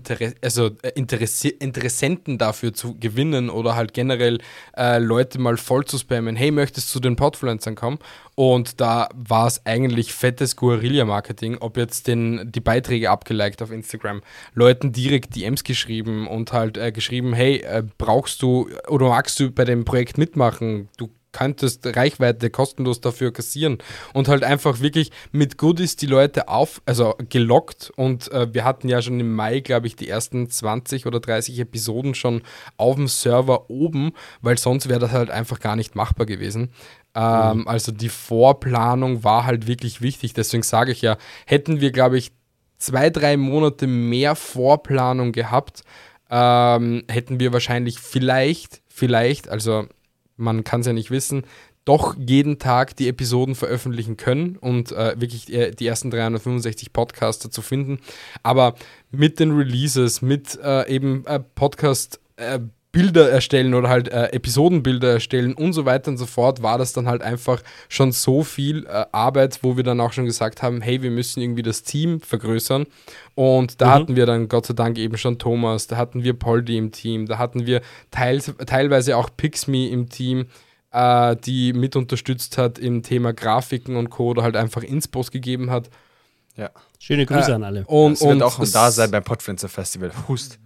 Interessenten dafür zu gewinnen oder halt generell Leute mal voll zu spammen, hey, möchtest du zu den Podfluencern kommen? Und da war es eigentlich fettes Guerilla-Marketing, ob jetzt die Beiträge abgeliked auf Instagram, Leuten direkt DMs geschrieben und halt geschrieben, hey, brauchst du oder magst du bei dem Projekt mitmachen? Du könntest Reichweite kostenlos dafür kassieren und halt einfach wirklich mit Goodies die Leute gelockt und wir hatten ja schon im Mai, glaube ich, die ersten 20 oder 30 Episoden schon auf dem Server oben, weil sonst wäre das halt einfach gar nicht machbar gewesen. Also die Vorplanung war halt wirklich wichtig, deswegen sage ich ja, hätten wir, glaube ich, 2-3 Monate mehr Vorplanung gehabt, hätten wir wahrscheinlich vielleicht, also man kann es ja nicht wissen, doch jeden Tag die Episoden veröffentlichen können und wirklich die ersten 365 Podcaster zu finden. Aber mit den Releases, mit eben Podcast Bilder erstellen oder halt Episodenbilder erstellen und so weiter und so fort, war das dann halt einfach schon so viel Arbeit, wo wir dann auch schon gesagt haben, hey, wir müssen irgendwie das Team vergrößern. Und da hatten wir dann Gott sei Dank eben schon Thomas, da hatten wir Poldi im Team, da hatten wir teilweise auch Pixme im Team, die mit unterstützt hat im Thema Grafiken und Co. oder halt einfach Inspos gegeben hat. Ja. Schöne Grüße an alle. Und wird auch da sein beim Podfluencer Festival. Hust.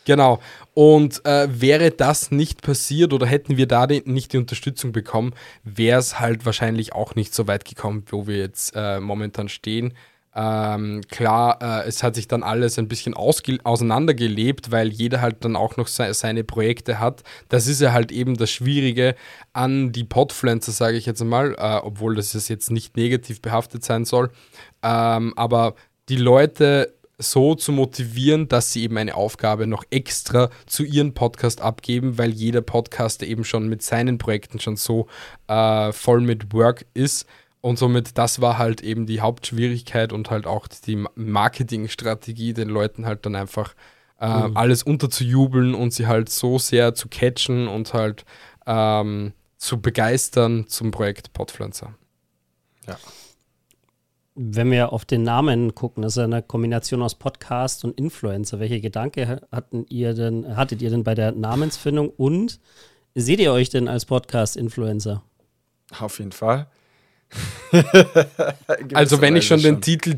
Genau. Und wäre das nicht passiert oder hätten wir da nicht die Unterstützung bekommen, wäre es halt wahrscheinlich auch nicht so weit gekommen, wo wir jetzt momentan stehen. Klar, es hat sich dann alles ein bisschen auseinandergelebt, weil jeder halt dann auch noch seine Projekte hat. Das ist ja halt eben das Schwierige an die Podfluencer, sage ich jetzt einmal, obwohl das jetzt nicht negativ behaftet sein soll. Aber die Leute so zu motivieren, dass sie eben eine Aufgabe noch extra zu ihrem Podcast abgeben, weil jeder Podcaster eben schon mit seinen Projekten schon so voll mit Work ist. Und somit, das war halt eben die Hauptschwierigkeit und halt auch die Marketingstrategie, den Leuten halt dann einfach alles unterzujubeln und sie halt so sehr zu catchen und halt zu begeistern zum Projekt Podfluencer. Ja. Wenn wir auf den Namen gucken, das ist eine Kombination aus Podcast und Influencer. Welche Gedanken hattet ihr denn bei der Namensfindung und seht ihr euch denn als Podcast-Influencer? Auf jeden Fall. Also wenn ich schon den Titel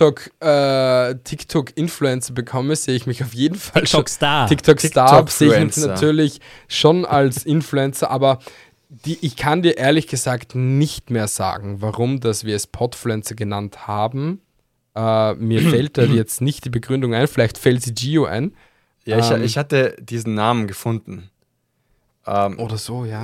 TikTok-Influencer bekomme, sehe ich mich auf jeden Fall TikTok-Star. TikTok-Star sehe ich mich natürlich schon als Influencer, aber ich kann dir ehrlich gesagt nicht mehr sagen, warum dass wir es Podfluencer genannt haben. Mir fällt da jetzt nicht die Begründung ein, vielleicht fällt sie Gio ein. Ja, ich hatte diesen Namen gefunden. Oder so, ja.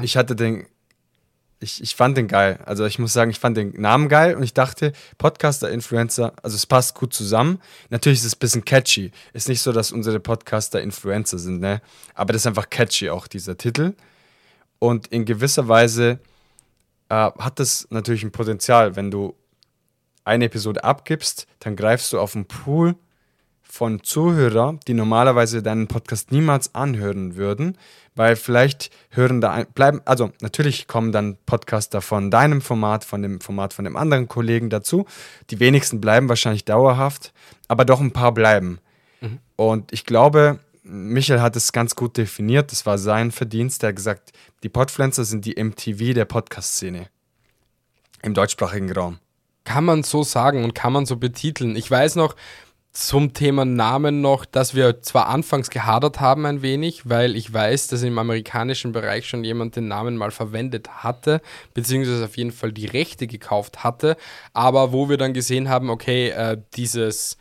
Ich fand den geil. Also ich muss sagen, ich fand den Namen geil und ich dachte, Podcaster, Influencer, also es passt gut zusammen. Natürlich ist es ein bisschen catchy. Ist nicht so, dass unsere Podcaster Influencer sind, ne? Aber das ist einfach catchy, auch dieser Titel. Und in gewisser Weise hat das natürlich ein Potenzial. Wenn du eine Episode abgibst, dann greifst du auf einen Pool von Zuhörern, die normalerweise deinen Podcast niemals anhören würden, weil vielleicht natürlich kommen dann Podcaster von deinem Format, von dem Format von dem anderen Kollegen dazu. Die wenigsten bleiben wahrscheinlich dauerhaft, aber doch ein paar bleiben. Mhm. Und ich glaube, Michael hat es ganz gut definiert, das war sein Verdienst. Er hat gesagt, die Podfluencer sind die MTV der Podcast-Szene im deutschsprachigen Raum. Kann man so sagen und kann man so betiteln. Ich weiß noch, zum Thema Namen noch, dass wir zwar anfangs gehadert haben ein wenig, weil ich weiß, dass im amerikanischen Bereich schon jemand den Namen mal verwendet hatte, beziehungsweise auf jeden Fall die Rechte gekauft hatte, aber wo wir dann gesehen haben, okay, dieses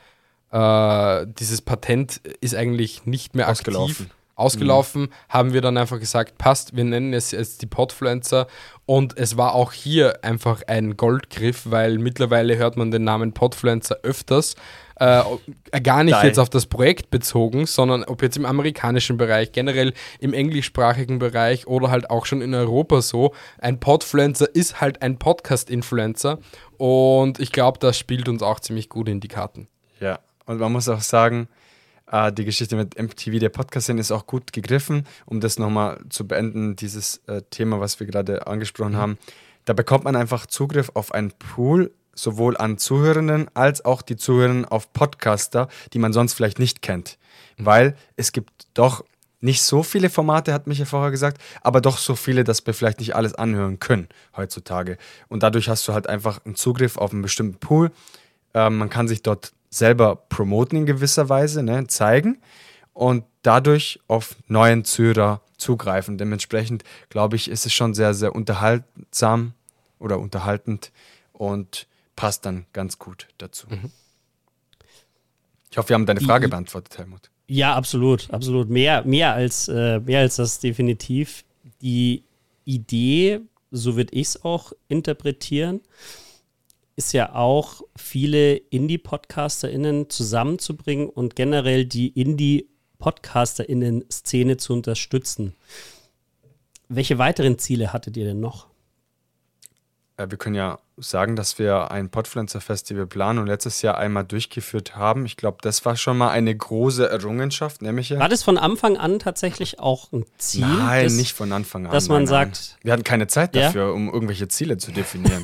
Patent ist eigentlich nicht mehr ausgelaufen, haben wir dann einfach gesagt, passt, wir nennen es jetzt die Podfluencer und es war auch hier einfach ein Goldgriff, weil mittlerweile hört man den Namen Podfluencer öfters, gar nicht jetzt auf das Projekt bezogen, sondern ob jetzt im amerikanischen Bereich, generell im englischsprachigen Bereich oder halt auch schon in Europa so, ein Podfluencer ist halt ein Podcast-Influencer und ich glaube, das spielt uns auch ziemlich gut in die Karten. Ja, und man muss auch sagen, die Geschichte mit MTV, der Podcast ist auch gut gegriffen, um das nochmal zu beenden, dieses Thema, was wir gerade angesprochen haben. Da bekommt man einfach Zugriff auf einen Pool, sowohl an Zuhörenden als auch die Zuhörenden auf Podcaster, die man sonst vielleicht nicht kennt. Weil es gibt doch nicht so viele Formate, hat Michael vorher gesagt, aber doch so viele, dass wir vielleicht nicht alles anhören können heutzutage. Und dadurch hast du halt einfach einen Zugriff auf einen bestimmten Pool. Man kann sich dort selber promoten in gewisser Weise, ne, zeigen und dadurch auf neuen Zuhörer zugreifen. Dementsprechend, glaube ich, ist es schon sehr, sehr unterhaltsam oder unterhaltend und passt dann ganz gut dazu. Mhm. Ich hoffe, wir haben deine Frage beantwortet, Helmut. Ja, absolut, absolut. Mehr als das definitiv. Die Idee, so würde ich es auch interpretieren, ist ja auch, viele Indie-PodcasterInnen zusammenzubringen und generell die Indie-PodcasterInnen-Szene zu unterstützen. Welche weiteren Ziele hattet ihr denn noch? Wir können ja sagen, dass wir ein Podfluencer-Festival planen und letztes Jahr einmal durchgeführt haben. Ich glaube, das war schon mal eine große Errungenschaft, nämlich ja. War das von Anfang an tatsächlich auch ein Ziel? Nein, nicht von Anfang an. Dass man sagt... Wir hatten keine Zeit dafür, um irgendwelche Ziele zu definieren.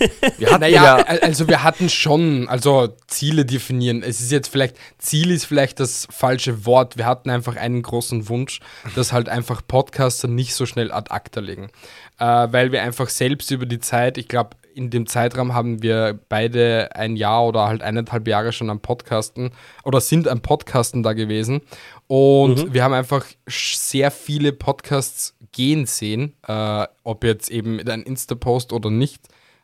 Wir hatten schon, Ziele definieren. Es ist jetzt vielleicht, Ziel ist vielleicht das falsche Wort. Wir hatten einfach einen großen Wunsch, dass halt einfach Podcaster nicht so schnell ad acta legen. Weil wir einfach selbst über die Zeit, ich glaube, in dem Zeitraum haben wir beide ein Jahr oder halt 1,5 Jahre schon am Podcasten oder sind am Podcasten da gewesen. Und wir haben einfach sehr viele Podcasts gehen sehen, ob jetzt eben ein Insta-Post oder nicht.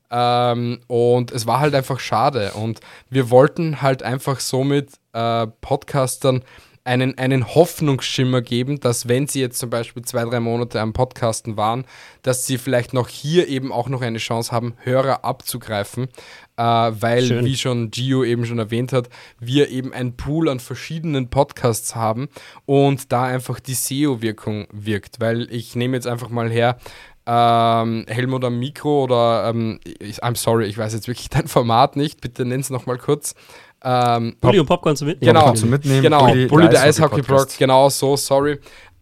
Und es war halt einfach schade. Und wir wollten halt einfach somit Podcastern einen Hoffnungsschimmer geben, dass wenn sie jetzt zum Beispiel 2-3 Monate am Podcasten waren, dass sie vielleicht noch hier eben auch noch eine Chance haben, Hörer abzugreifen, weil, wie schon Gio eben schon erwähnt hat, wir eben einen Pool an verschiedenen Podcasts haben und da einfach die SEO-Wirkung wirkt, weil ich nehme jetzt einfach mal her, Helmut am Mikro oder I'm sorry, ich weiß jetzt wirklich dein Format nicht, bitte nenn es nochmal kurz. Bulli und Popcorn zum Mitnehmen. Genau, zum Mitnehmen. Genau, Bulli der Eishockey-Podcast. Eishockey-Blog, genau so, sorry.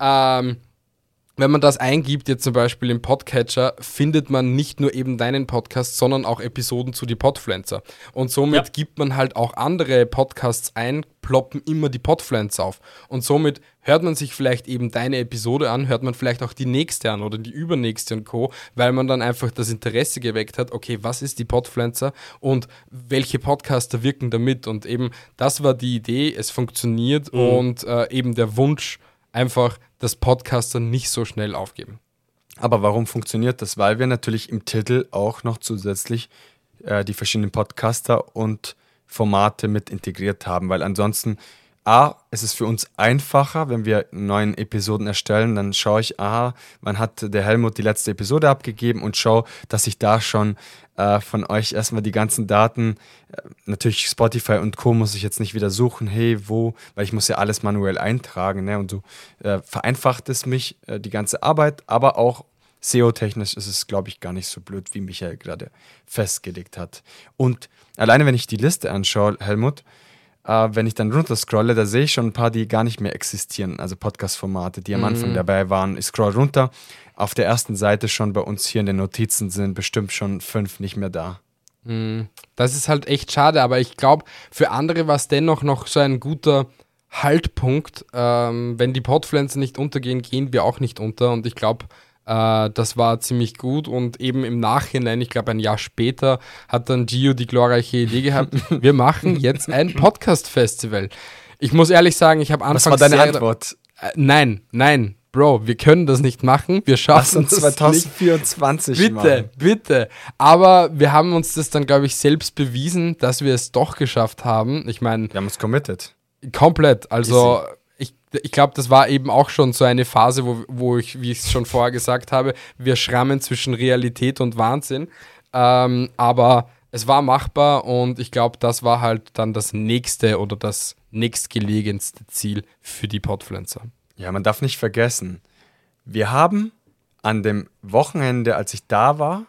Wenn man das eingibt, jetzt zum Beispiel im Podcatcher, findet man nicht nur eben deinen Podcast, sondern auch Episoden zu die Podfluencer. Und somit gibt man halt auch andere Podcasts ein, ploppen immer die Podfluencer auf. Und somit hört man sich vielleicht eben deine Episode an, hört man vielleicht auch die nächste an oder die übernächste und Co., weil man dann einfach das Interesse geweckt hat, okay, was ist die Podfluencer und welche Podcaster wirken damit? Und eben das war die Idee, es funktioniert und eben der Wunsch, einfach das Podcaster nicht so schnell aufgeben. Aber warum funktioniert das? Weil wir natürlich im Titel auch noch zusätzlich die verschiedenen Podcaster und Formate mit integriert haben, weil ansonsten es ist für uns einfacher, wenn wir 9 Episoden erstellen, dann schaue ich, wann hat der Helmut die letzte Episode abgegeben und schaue, dass ich da schon von euch erstmal die ganzen Daten, natürlich Spotify und Co. muss ich jetzt nicht wieder suchen, weil ich muss ja alles manuell eintragen, ne? Und so vereinfacht es mich, die ganze Arbeit, aber auch SEO-technisch ist es, glaube ich, gar nicht so blöd, wie Michael gerade festgelegt hat. Und alleine, wenn ich die Liste anschaue, Helmut, wenn ich dann runter scrolle, da sehe ich schon ein paar, die gar nicht mehr existieren, also Podcast-Formate, die am Anfang dabei waren. Ich scroll runter, auf der ersten Seite schon bei uns hier in den Notizen sind bestimmt schon 5 nicht mehr da. Das ist halt echt schade, aber ich glaube, für andere war es dennoch noch so ein guter Haltpunkt. Wenn die Podfluencer nicht untergehen, gehen wir auch nicht unter und ich glaube, das war ziemlich gut und eben im Nachhinein, ich glaube ein Jahr später, hat dann Gio die glorreiche Idee gehabt, wir machen jetzt ein Podcast-Festival. Ich muss ehrlich sagen, ich habe anfangs... Was war deine Antwort? Nein, Bro, wir können das nicht machen, wir schaffen das 2024 nicht. Bitte. Aber wir haben uns das dann, glaube ich, selbst bewiesen, dass wir es doch geschafft haben. Ich meine... Wir haben uns committed. Komplett, also... Ich glaube, das war eben auch schon so eine Phase, wo ich, wie ich es schon vorher gesagt habe, wir schrammen zwischen Realität und Wahnsinn. Aber es war machbar und ich glaube, das war halt dann das nächste oder das nächstgelegenste Ziel für die Podfluencer. Ja, man darf nicht vergessen, wir haben an dem Wochenende, als ich da war,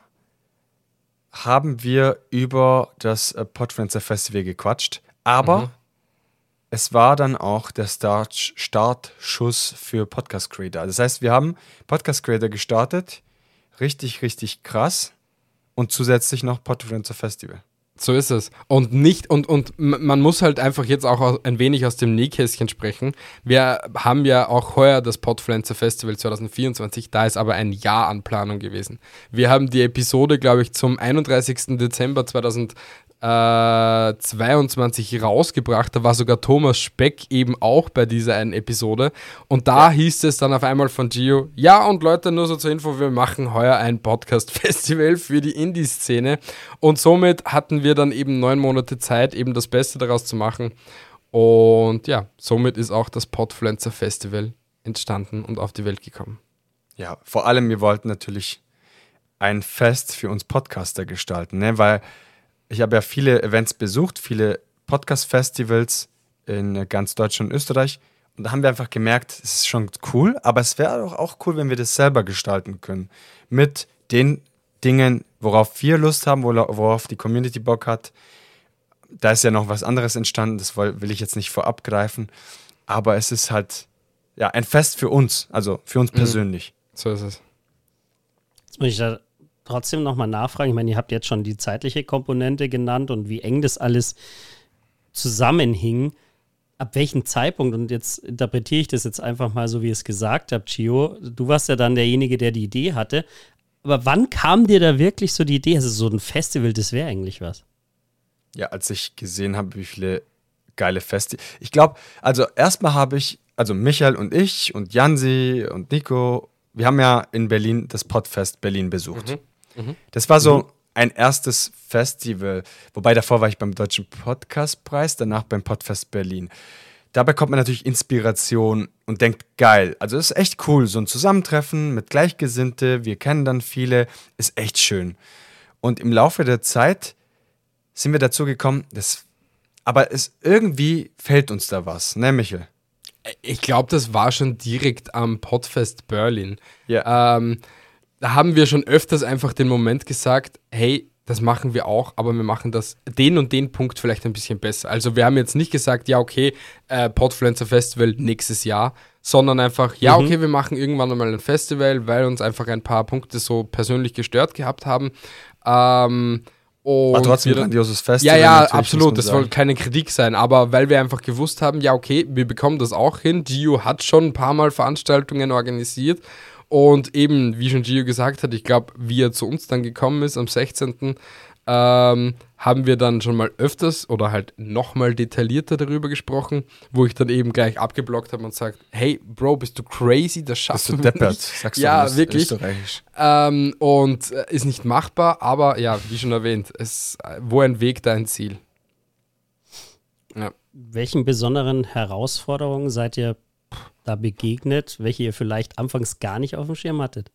haben wir über das Podfluencer Festival gequatscht, aber es war dann auch der Startschuss für Podcast Creator. Das heißt, wir haben Podcast Creator gestartet, richtig, richtig krass und zusätzlich noch Podfluencer Festival. So ist es. Und man muss halt einfach jetzt auch ein wenig aus dem Nähkästchen sprechen. Wir haben ja auch heuer das Podfluencer Festival 2024, da ist aber ein Jahr an Planung gewesen. Wir haben die Episode, glaube ich, zum 31. Dezember 2022 rausgebracht. Da war sogar Thomas Speck eben auch bei dieser einen Episode. Und da hieß es dann auf einmal von Gio, ja und Leute, nur so zur Info, wir machen heuer ein Podcast-Festival für die Indie-Szene. Und somit hatten wir dann eben 9 Monate Zeit, eben das Beste daraus zu machen. Und ja, somit ist auch das Podfluencer Festival entstanden und auf die Welt gekommen. Ja, vor allem, wir wollten natürlich ein Fest für uns Podcaster gestalten, ne? Weil ich habe ja viele Events besucht, viele Podcast-Festivals in ganz Deutschland und Österreich. Und da haben wir einfach gemerkt, es ist schon cool, aber es wäre doch auch cool, wenn wir das selber gestalten können. Mit den Dingen, worauf wir Lust haben, worauf die Community Bock hat. Da ist ja noch was anderes entstanden, das will ich jetzt nicht vorab greifen. Aber es ist halt ja ein Fest für uns, also für uns persönlich. So ist es. Jetzt muss ich da trotzdem nochmal nachfragen. Ich meine, ihr habt jetzt schon die zeitliche Komponente genannt und wie eng das alles zusammenhing. Ab welchem Zeitpunkt, und jetzt interpretiere ich das jetzt einfach mal so, wie ihr es gesagt habt, Gio, du warst ja dann derjenige, der die Idee hatte. Aber wann kam dir da wirklich so die Idee, also so ein Festival, das wäre eigentlich was? Ja, als ich gesehen habe, wie viele geile Festivals. Ich glaube, also erstmal habe ich, also Michael und ich und Jansi und Nico, wir haben ja in Berlin das Podfest Berlin besucht. Das war so ein erstes Festival, wobei davor war ich beim Deutschen Podcastpreis, danach beim Podfest Berlin. Da bekommt man natürlich Inspiration und denkt, geil. Also es ist echt cool, so ein Zusammentreffen mit Gleichgesinnte, wir kennen dann viele, ist echt schön. Und im Laufe der Zeit sind wir dazu gekommen, aber irgendwie fehlt uns da was, ne Michael? Ich glaube, das war schon direkt am Podfest Berlin. Ja. Da haben wir schon öfters einfach den Moment gesagt, hey, das machen wir auch, aber wir machen den und den Punkt vielleicht ein bisschen besser. Also wir haben jetzt nicht gesagt, ja okay, Podfluencer Festival nächstes Jahr, sondern einfach, ja okay, wir machen irgendwann einmal ein Festival, weil uns einfach ein paar Punkte so persönlich gestört gehabt haben. War trotzdem ein grandioses Festival. Ja, absolut, das soll keine Kritik sein, aber weil wir einfach gewusst haben, ja okay, wir bekommen das auch hin. Gio hat schon ein paar Mal Veranstaltungen organisiert und eben, wie schon Gio gesagt hat, ich glaube, wie er zu uns dann gekommen ist am 16., haben wir dann schon mal öfters oder halt nochmal detaillierter darüber gesprochen, wo ich dann eben gleich abgeblockt habe und sagt, hey Bro, bist du crazy, das schaffst du deppert, nicht. sagst du ja, das wirklich. Österreichisch. Und ist nicht machbar, aber ja, wie schon erwähnt, wo ein Weg, da ein Ziel. Ja. Welchen besonderen Herausforderungen seid ihr da begegnet, welche ihr vielleicht anfangs gar nicht auf dem Schirm hattet?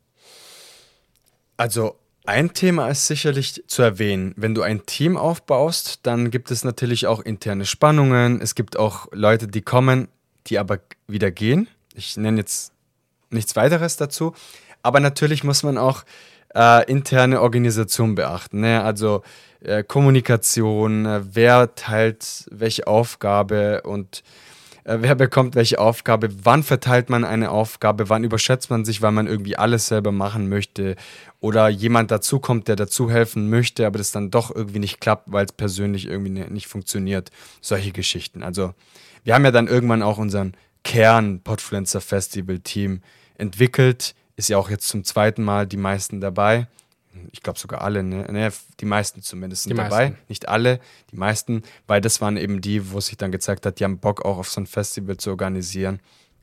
Also ein Thema ist sicherlich zu erwähnen. Wenn du ein Team aufbaust, dann gibt es natürlich auch interne Spannungen. Es gibt auch Leute, die kommen, die aber wieder gehen. Ich nenne jetzt nichts weiteres dazu. Aber natürlich muss man auch interne Organisation beachten. Ne? Also Kommunikation, wer teilt welche Aufgabe und wer bekommt welche Aufgabe, wann verteilt man eine Aufgabe, wann überschätzt man sich, weil man irgendwie alles selber machen möchte oder jemand dazukommt, der dazu helfen möchte, aber das dann doch irgendwie nicht klappt, weil es persönlich irgendwie nicht funktioniert. Solche Geschichten. Also wir haben ja dann irgendwann auch unseren Kern-Podfluencer Festival-Team entwickelt. Ist ja auch jetzt zum zweiten Mal die meisten dabei. Ich glaube sogar alle, ne? Die meisten zumindest sind dabei. Nicht alle, die meisten, weil das waren eben die, wo sich dann gezeigt hat, die haben Bock auch auf so ein Festival zu organisieren.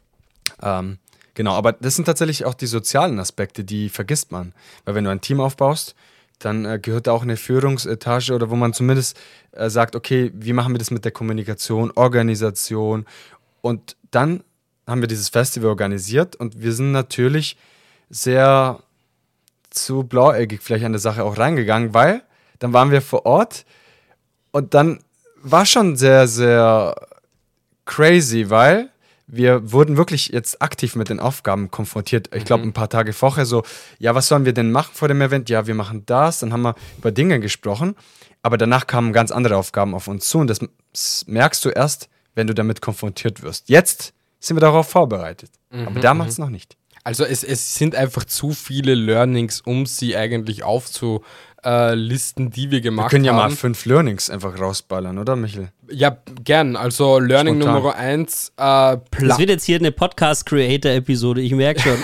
Genau, aber das sind tatsächlich auch die sozialen Aspekte, die vergisst man. Weil wenn du ein Team aufbaust, dann gehört da auch eine Führungsetage oder wo man zumindest sagt, okay, wie machen wir das mit der Kommunikation, Organisation und dann haben wir dieses Festival organisiert und wir sind natürlich sehr zu blauäugig vielleicht an der Sache auch reingegangen, weil dann waren wir vor Ort und dann war schon sehr, sehr crazy, weil wir wurden wirklich jetzt aktiv mit den Aufgaben konfrontiert. Ich glaube, ein paar Tage vorher so, ja, was sollen wir denn machen vor dem Event? Ja, wir machen das. Dann haben wir über Dinge gesprochen, aber danach kamen ganz andere Aufgaben auf uns zu und das merkst du erst, wenn du damit konfrontiert wirst. Jetzt sind wir darauf vorbereitet, aber damals noch nicht. Also es sind einfach zu viele Learnings, um sie eigentlich aufzulisten, die wir gemacht haben. Wir können ja mal 5 Learnings einfach rausballern, oder Michael? Ja, gern. Also Learning Spontan. Nummer 1, Das wird jetzt hier eine Podcast-Creator-Episode, ich merke schon.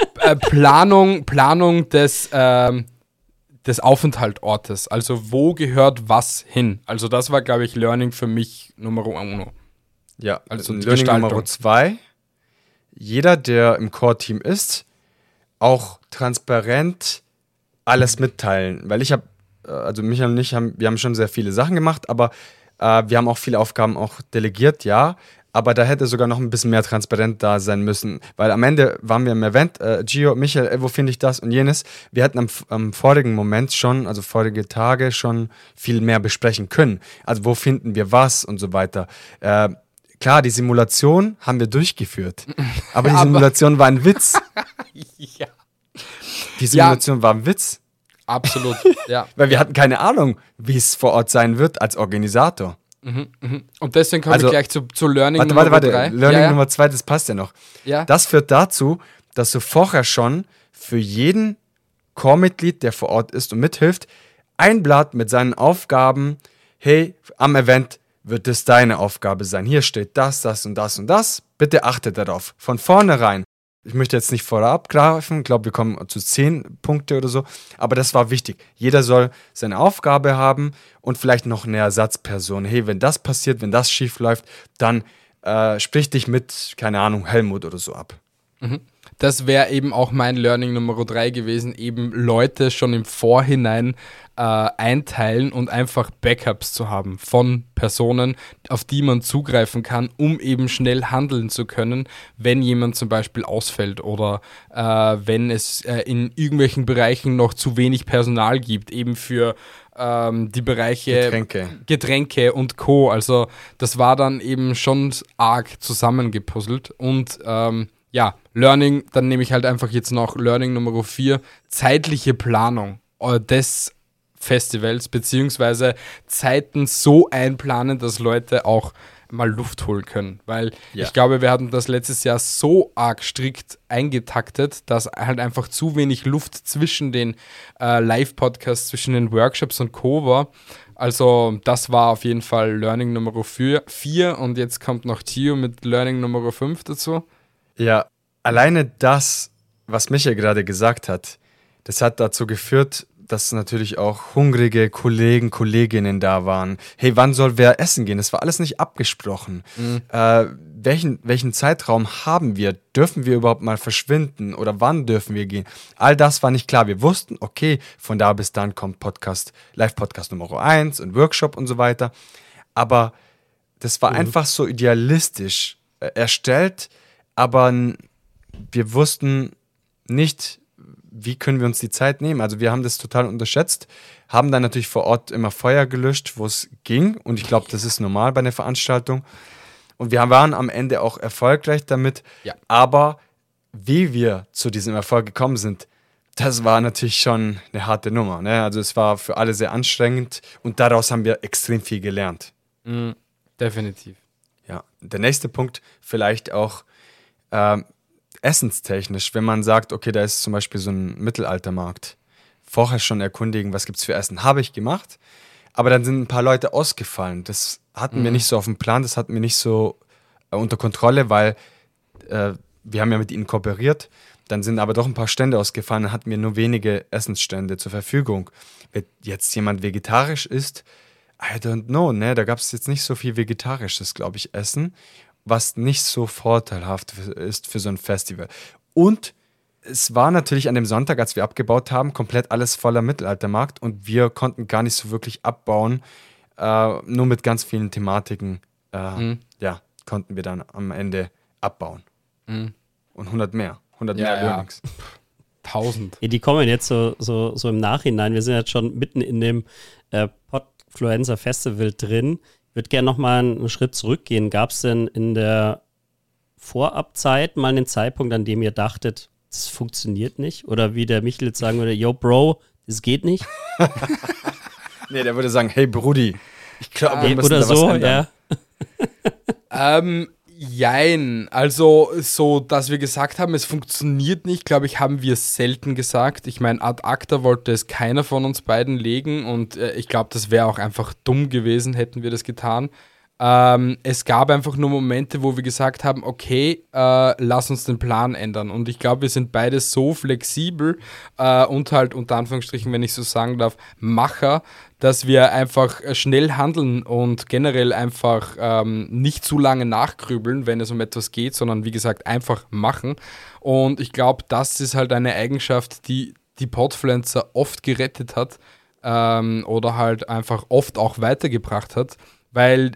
Planung des Aufenthaltsortes. Also wo gehört was hin? Also das war, glaube ich, Learning für mich Nummer 1. Ja, also die Learning Gestaltung. Nummer 2. Jeder, der im Core-Team ist, auch transparent alles mitteilen. Weil ich habe, also Michael und ich, wir haben schon sehr viele Sachen gemacht, aber wir haben auch viele Aufgaben auch delegiert, ja. Aber da hätte sogar noch ein bisschen mehr transparent da sein müssen. Weil am Ende waren wir im Event, Gio, Michael, wo finde ich das und jenes. Wir hätten am vorigen Moment schon, also vorige Tage schon viel mehr besprechen können. Also wo finden wir was und so weiter. Klar, die Simulation haben wir durchgeführt, aber die Simulation war ein Witz. Ja. Die Simulation war ein Witz. Absolut, ja. Weil wir hatten keine Ahnung, wie es vor Ort sein wird als Organisator. Und deswegen komme ich gleich zu Learning Nummer 3. Learning Nummer 2, das passt ja noch. Ja. Das führt dazu, dass du vorher schon für jeden Core-Mitglied, der vor Ort ist und mithilft, ein Blatt mit seinen Aufgaben, hey, am Event wird es deine Aufgabe sein. Hier steht das, das und das und das. Bitte achte darauf. Von vornherein. Ich möchte jetzt nicht vorab greifen, ich glaube, wir kommen zu 10 Punkte oder so, aber das war wichtig. Jeder soll seine Aufgabe haben und vielleicht noch eine Ersatzperson. Hey, wenn das passiert, wenn das schief läuft, dann sprich dich mit, keine Ahnung, Helmut oder so ab. Das wäre eben auch mein Learning Nummer 3 gewesen, eben Leute schon im Vorhinein einteilen und einfach Backups zu haben von Personen, auf die man zugreifen kann, um eben schnell handeln zu können, wenn jemand zum Beispiel ausfällt oder wenn es in irgendwelchen Bereichen noch zu wenig Personal gibt, eben für die Bereiche Getränke und Co. Also das war dann eben schon arg zusammengepuzzelt und Learning, dann nehme ich halt einfach jetzt noch Learning Nummer 4, zeitliche Planung des Festivals, beziehungsweise Zeiten so einplanen, dass Leute auch mal Luft holen können. Weil ich glaube, wir hatten das letztes Jahr so arg strikt eingetaktet, dass halt einfach zu wenig Luft zwischen den Live-Podcasts, zwischen den Workshops und Co. war. Also das war auf jeden Fall Learning Nummer 4 und jetzt kommt noch Theo mit Learning Nummer 5 dazu. Ja, alleine das, was Michael gerade gesagt hat, das hat dazu geführt, dass natürlich auch hungrige Kollegen, Kolleginnen da waren. Hey, wann soll wer essen gehen? Das war alles nicht abgesprochen. Welchen Zeitraum haben wir? Dürfen wir überhaupt mal verschwinden? Oder wann dürfen wir gehen? All das war nicht klar. Wir wussten, okay, von da bis dann kommt Live-Podcast Nummer 1 und Workshop und so weiter. Aber das war einfach so idealistisch erstellt, aber wir wussten nicht, wie können wir uns die Zeit nehmen. Also wir haben das total unterschätzt, haben dann natürlich vor Ort immer Feuer gelöscht, wo es ging. Und ich glaube, das ist normal bei einer Veranstaltung. Und wir waren am Ende auch erfolgreich damit. Ja. Aber wie wir zu diesem Erfolg gekommen sind, das war natürlich schon eine harte Nummer. Ne? Also es war für alle sehr anstrengend und daraus haben wir extrem viel gelernt. Definitiv. Ja, der nächste Punkt vielleicht auch essenstechnisch, wenn man sagt, okay, da ist zum Beispiel so ein Mittelaltermarkt. Vorher schon erkundigen, was gibt es für Essen. Habe ich gemacht, aber dann sind ein paar Leute ausgefallen. Das hatten wir nicht so auf dem Plan, das hatten wir nicht so unter Kontrolle, weil wir haben ja mit ihnen kooperiert. Dann sind aber doch ein paar Stände ausgefallen, dann hatten wir nur wenige Essensstände zur Verfügung. Wenn jetzt jemand vegetarisch isst, I don't know, ne? Da gab es jetzt nicht so viel vegetarisches, glaube ich, Essen, was nicht so vorteilhaft ist für so ein Festival. Und es war natürlich an dem Sonntag, als wir abgebaut haben, komplett alles voller Mittelaltermarkt und wir konnten gar nicht so wirklich abbauen, nur mit ganz vielen Thematiken, konnten wir dann am Ende abbauen. Und 100 mehr Learnings. 1000. Ja, die kommen jetzt so im Nachhinein. Wir sind jetzt schon mitten in dem Podfluencer Festival drin. Ich würde gerne nochmal einen Schritt zurückgehen. Gab es denn in der Vorabzeit mal einen Zeitpunkt, an dem ihr dachtet, das funktioniert nicht? Oder wie der Michel jetzt sagen würde, yo Bro, das geht nicht? Nee, der würde sagen, hey Brudi, ich glaube, wir müssen oder da so, was ändern. Ja. Jein, also so, dass wir gesagt haben, es funktioniert nicht, glaube ich, haben wir selten gesagt. Ich meine, ad acta wollte es keiner von uns beiden legen und ich glaube, das wäre auch einfach dumm gewesen, hätten wir das getan. Es gab einfach nur Momente, wo wir gesagt haben, okay, lass uns den Plan ändern. Und ich glaube, wir sind beide so flexibel und halt unter Anführungsstrichen, wenn ich so sagen darf, Macher, dass wir einfach schnell handeln und generell einfach nicht zu lange nachgrübeln, wenn es um etwas geht, sondern wie gesagt, einfach machen. Und ich glaube, das ist halt eine Eigenschaft, die Podfluencer oft gerettet hat oder halt einfach oft auch weitergebracht hat. Weil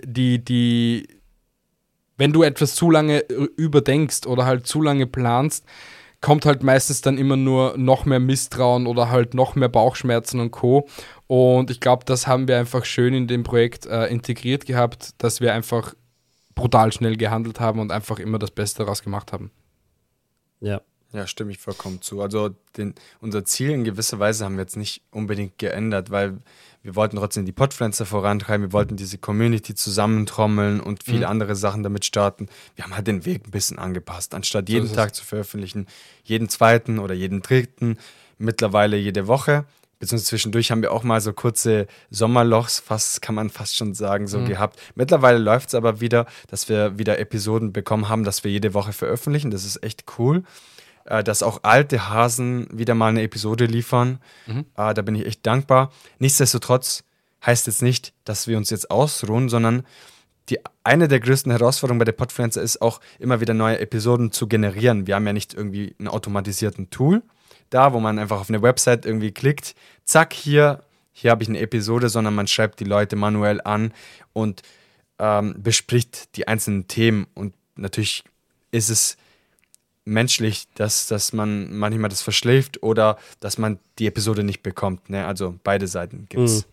wenn du etwas zu lange überdenkst oder halt zu lange planst, kommt halt meistens dann immer nur noch mehr Misstrauen oder halt noch mehr Bauchschmerzen und Co. Und ich glaube, das haben wir einfach schön in dem Projekt integriert gehabt, dass wir einfach brutal schnell gehandelt haben und einfach immer das Beste daraus gemacht haben. Ja. Ja, stimme ich vollkommen zu. Also unser Ziel in gewisser Weise haben wir jetzt nicht unbedingt geändert, weil wir wollten trotzdem die Podfluencer vorantreiben, wir wollten diese Community zusammentrommeln und viele andere Sachen damit starten. Wir haben halt den Weg ein bisschen angepasst. Anstatt jeden Tag zu veröffentlichen, jeden zweiten oder jeden dritten, mittlerweile jede Woche, beziehungsweise zwischendurch haben wir auch mal so kurze Sommerlochs, kann man fast schon sagen, so gehabt. Mittlerweile läuft es aber wieder, dass wir wieder Episoden bekommen haben, dass wir jede Woche veröffentlichen. Das ist echt cool. Dass auch alte Hasen wieder mal eine Episode liefern. Da bin ich echt dankbar. Nichtsdestotrotz heißt jetzt nicht, dass wir uns jetzt ausruhen, sondern eine der größten Herausforderungen bei der Podfluencer ist auch, immer wieder neue Episoden zu generieren. Wir haben ja nicht irgendwie einen automatisierten Tool da, wo man einfach auf eine Website irgendwie klickt, zack, hier habe ich eine Episode, sondern man schreibt die Leute manuell an und bespricht die einzelnen Themen. Und natürlich ist es menschlich, dass man manchmal das verschläft oder dass man die Episode nicht bekommt. Ne? Also beide Seiten gibt es.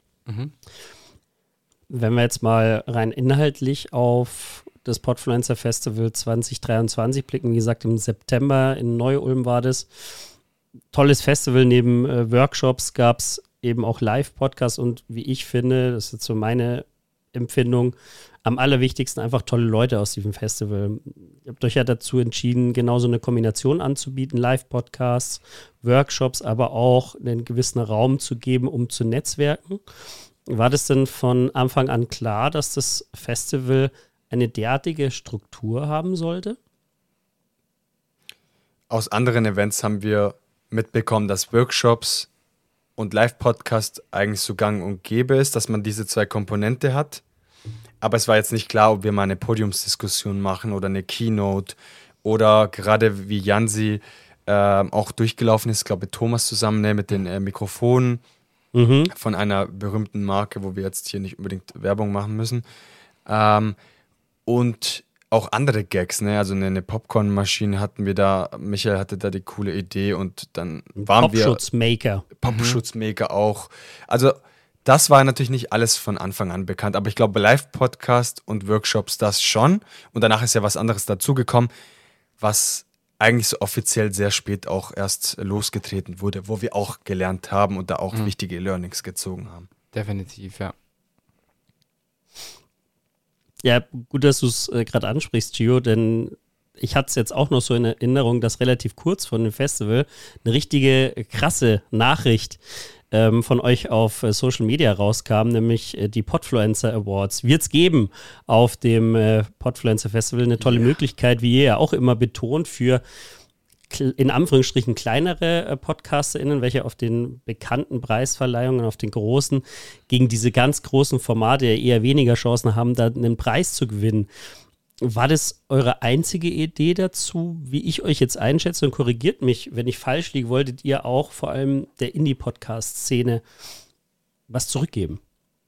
Wenn wir jetzt mal rein inhaltlich auf das Podfluencer Festival 2023 blicken, wie gesagt, im September in Neu-Ulm war das. Tolles Festival, neben Workshops gab es eben auch Live-Podcasts und wie ich finde, das ist jetzt so meine Empfindung, am allerwichtigsten einfach tolle Leute aus diesem Festival. Ihr habt euch ja dazu entschieden, genau so eine Kombination anzubieten, Live-Podcasts, Workshops, aber auch einen gewissen Raum zu geben, um zu netzwerken. War das denn von Anfang an klar, dass das Festival eine derartige Struktur haben sollte? Aus anderen Events haben wir mitbekommen, dass Workshops und Live-Podcast eigentlich so gang und gäbe ist, dass man diese zwei Komponente hat. Aber es war jetzt nicht klar, ob wir mal eine Podiumsdiskussion machen oder eine Keynote oder gerade wie Jansi auch durchgelaufen ist, glaube ich, Thomas zusammen mit den Mikrofonen von einer berühmten Marke, wo wir jetzt hier nicht unbedingt Werbung machen müssen. Und auch andere Gags, ne? Also eine Popcornmaschine hatten wir da, Michael hatte da die coole Idee und dann waren wir... Popschutzmaker auch. Also das war natürlich nicht alles von Anfang an bekannt, aber ich glaube, Live-Podcast und Workshops das schon. Und danach ist ja was anderes dazugekommen, was eigentlich so offiziell sehr spät auch erst losgetreten wurde, wo wir auch gelernt haben und da auch wichtige Learnings gezogen haben. Definitiv, ja. Ja, gut, dass du es gerade ansprichst, Gio, denn ich hatte es jetzt auch noch so in Erinnerung, dass relativ kurz vor dem Festival eine richtige krasse Nachricht von euch auf Social Media rauskam, nämlich die Podfluencer Awards. Wird es geben auf dem Podfluencer Festival. Eine tolle Möglichkeit, wie ihr ja auch immer betont, für in Anführungsstrichen kleinere PodcasterInnen, welche auf den bekannten Preisverleihungen, auf den großen, gegen diese ganz großen Formate eher weniger Chancen haben, da einen Preis zu gewinnen. War das eure einzige Idee dazu, wie ich euch jetzt einschätze, und korrigiert mich, wenn ich falsch liege, wolltet ihr auch vor allem der Indie-Podcast-Szene was zurückgeben?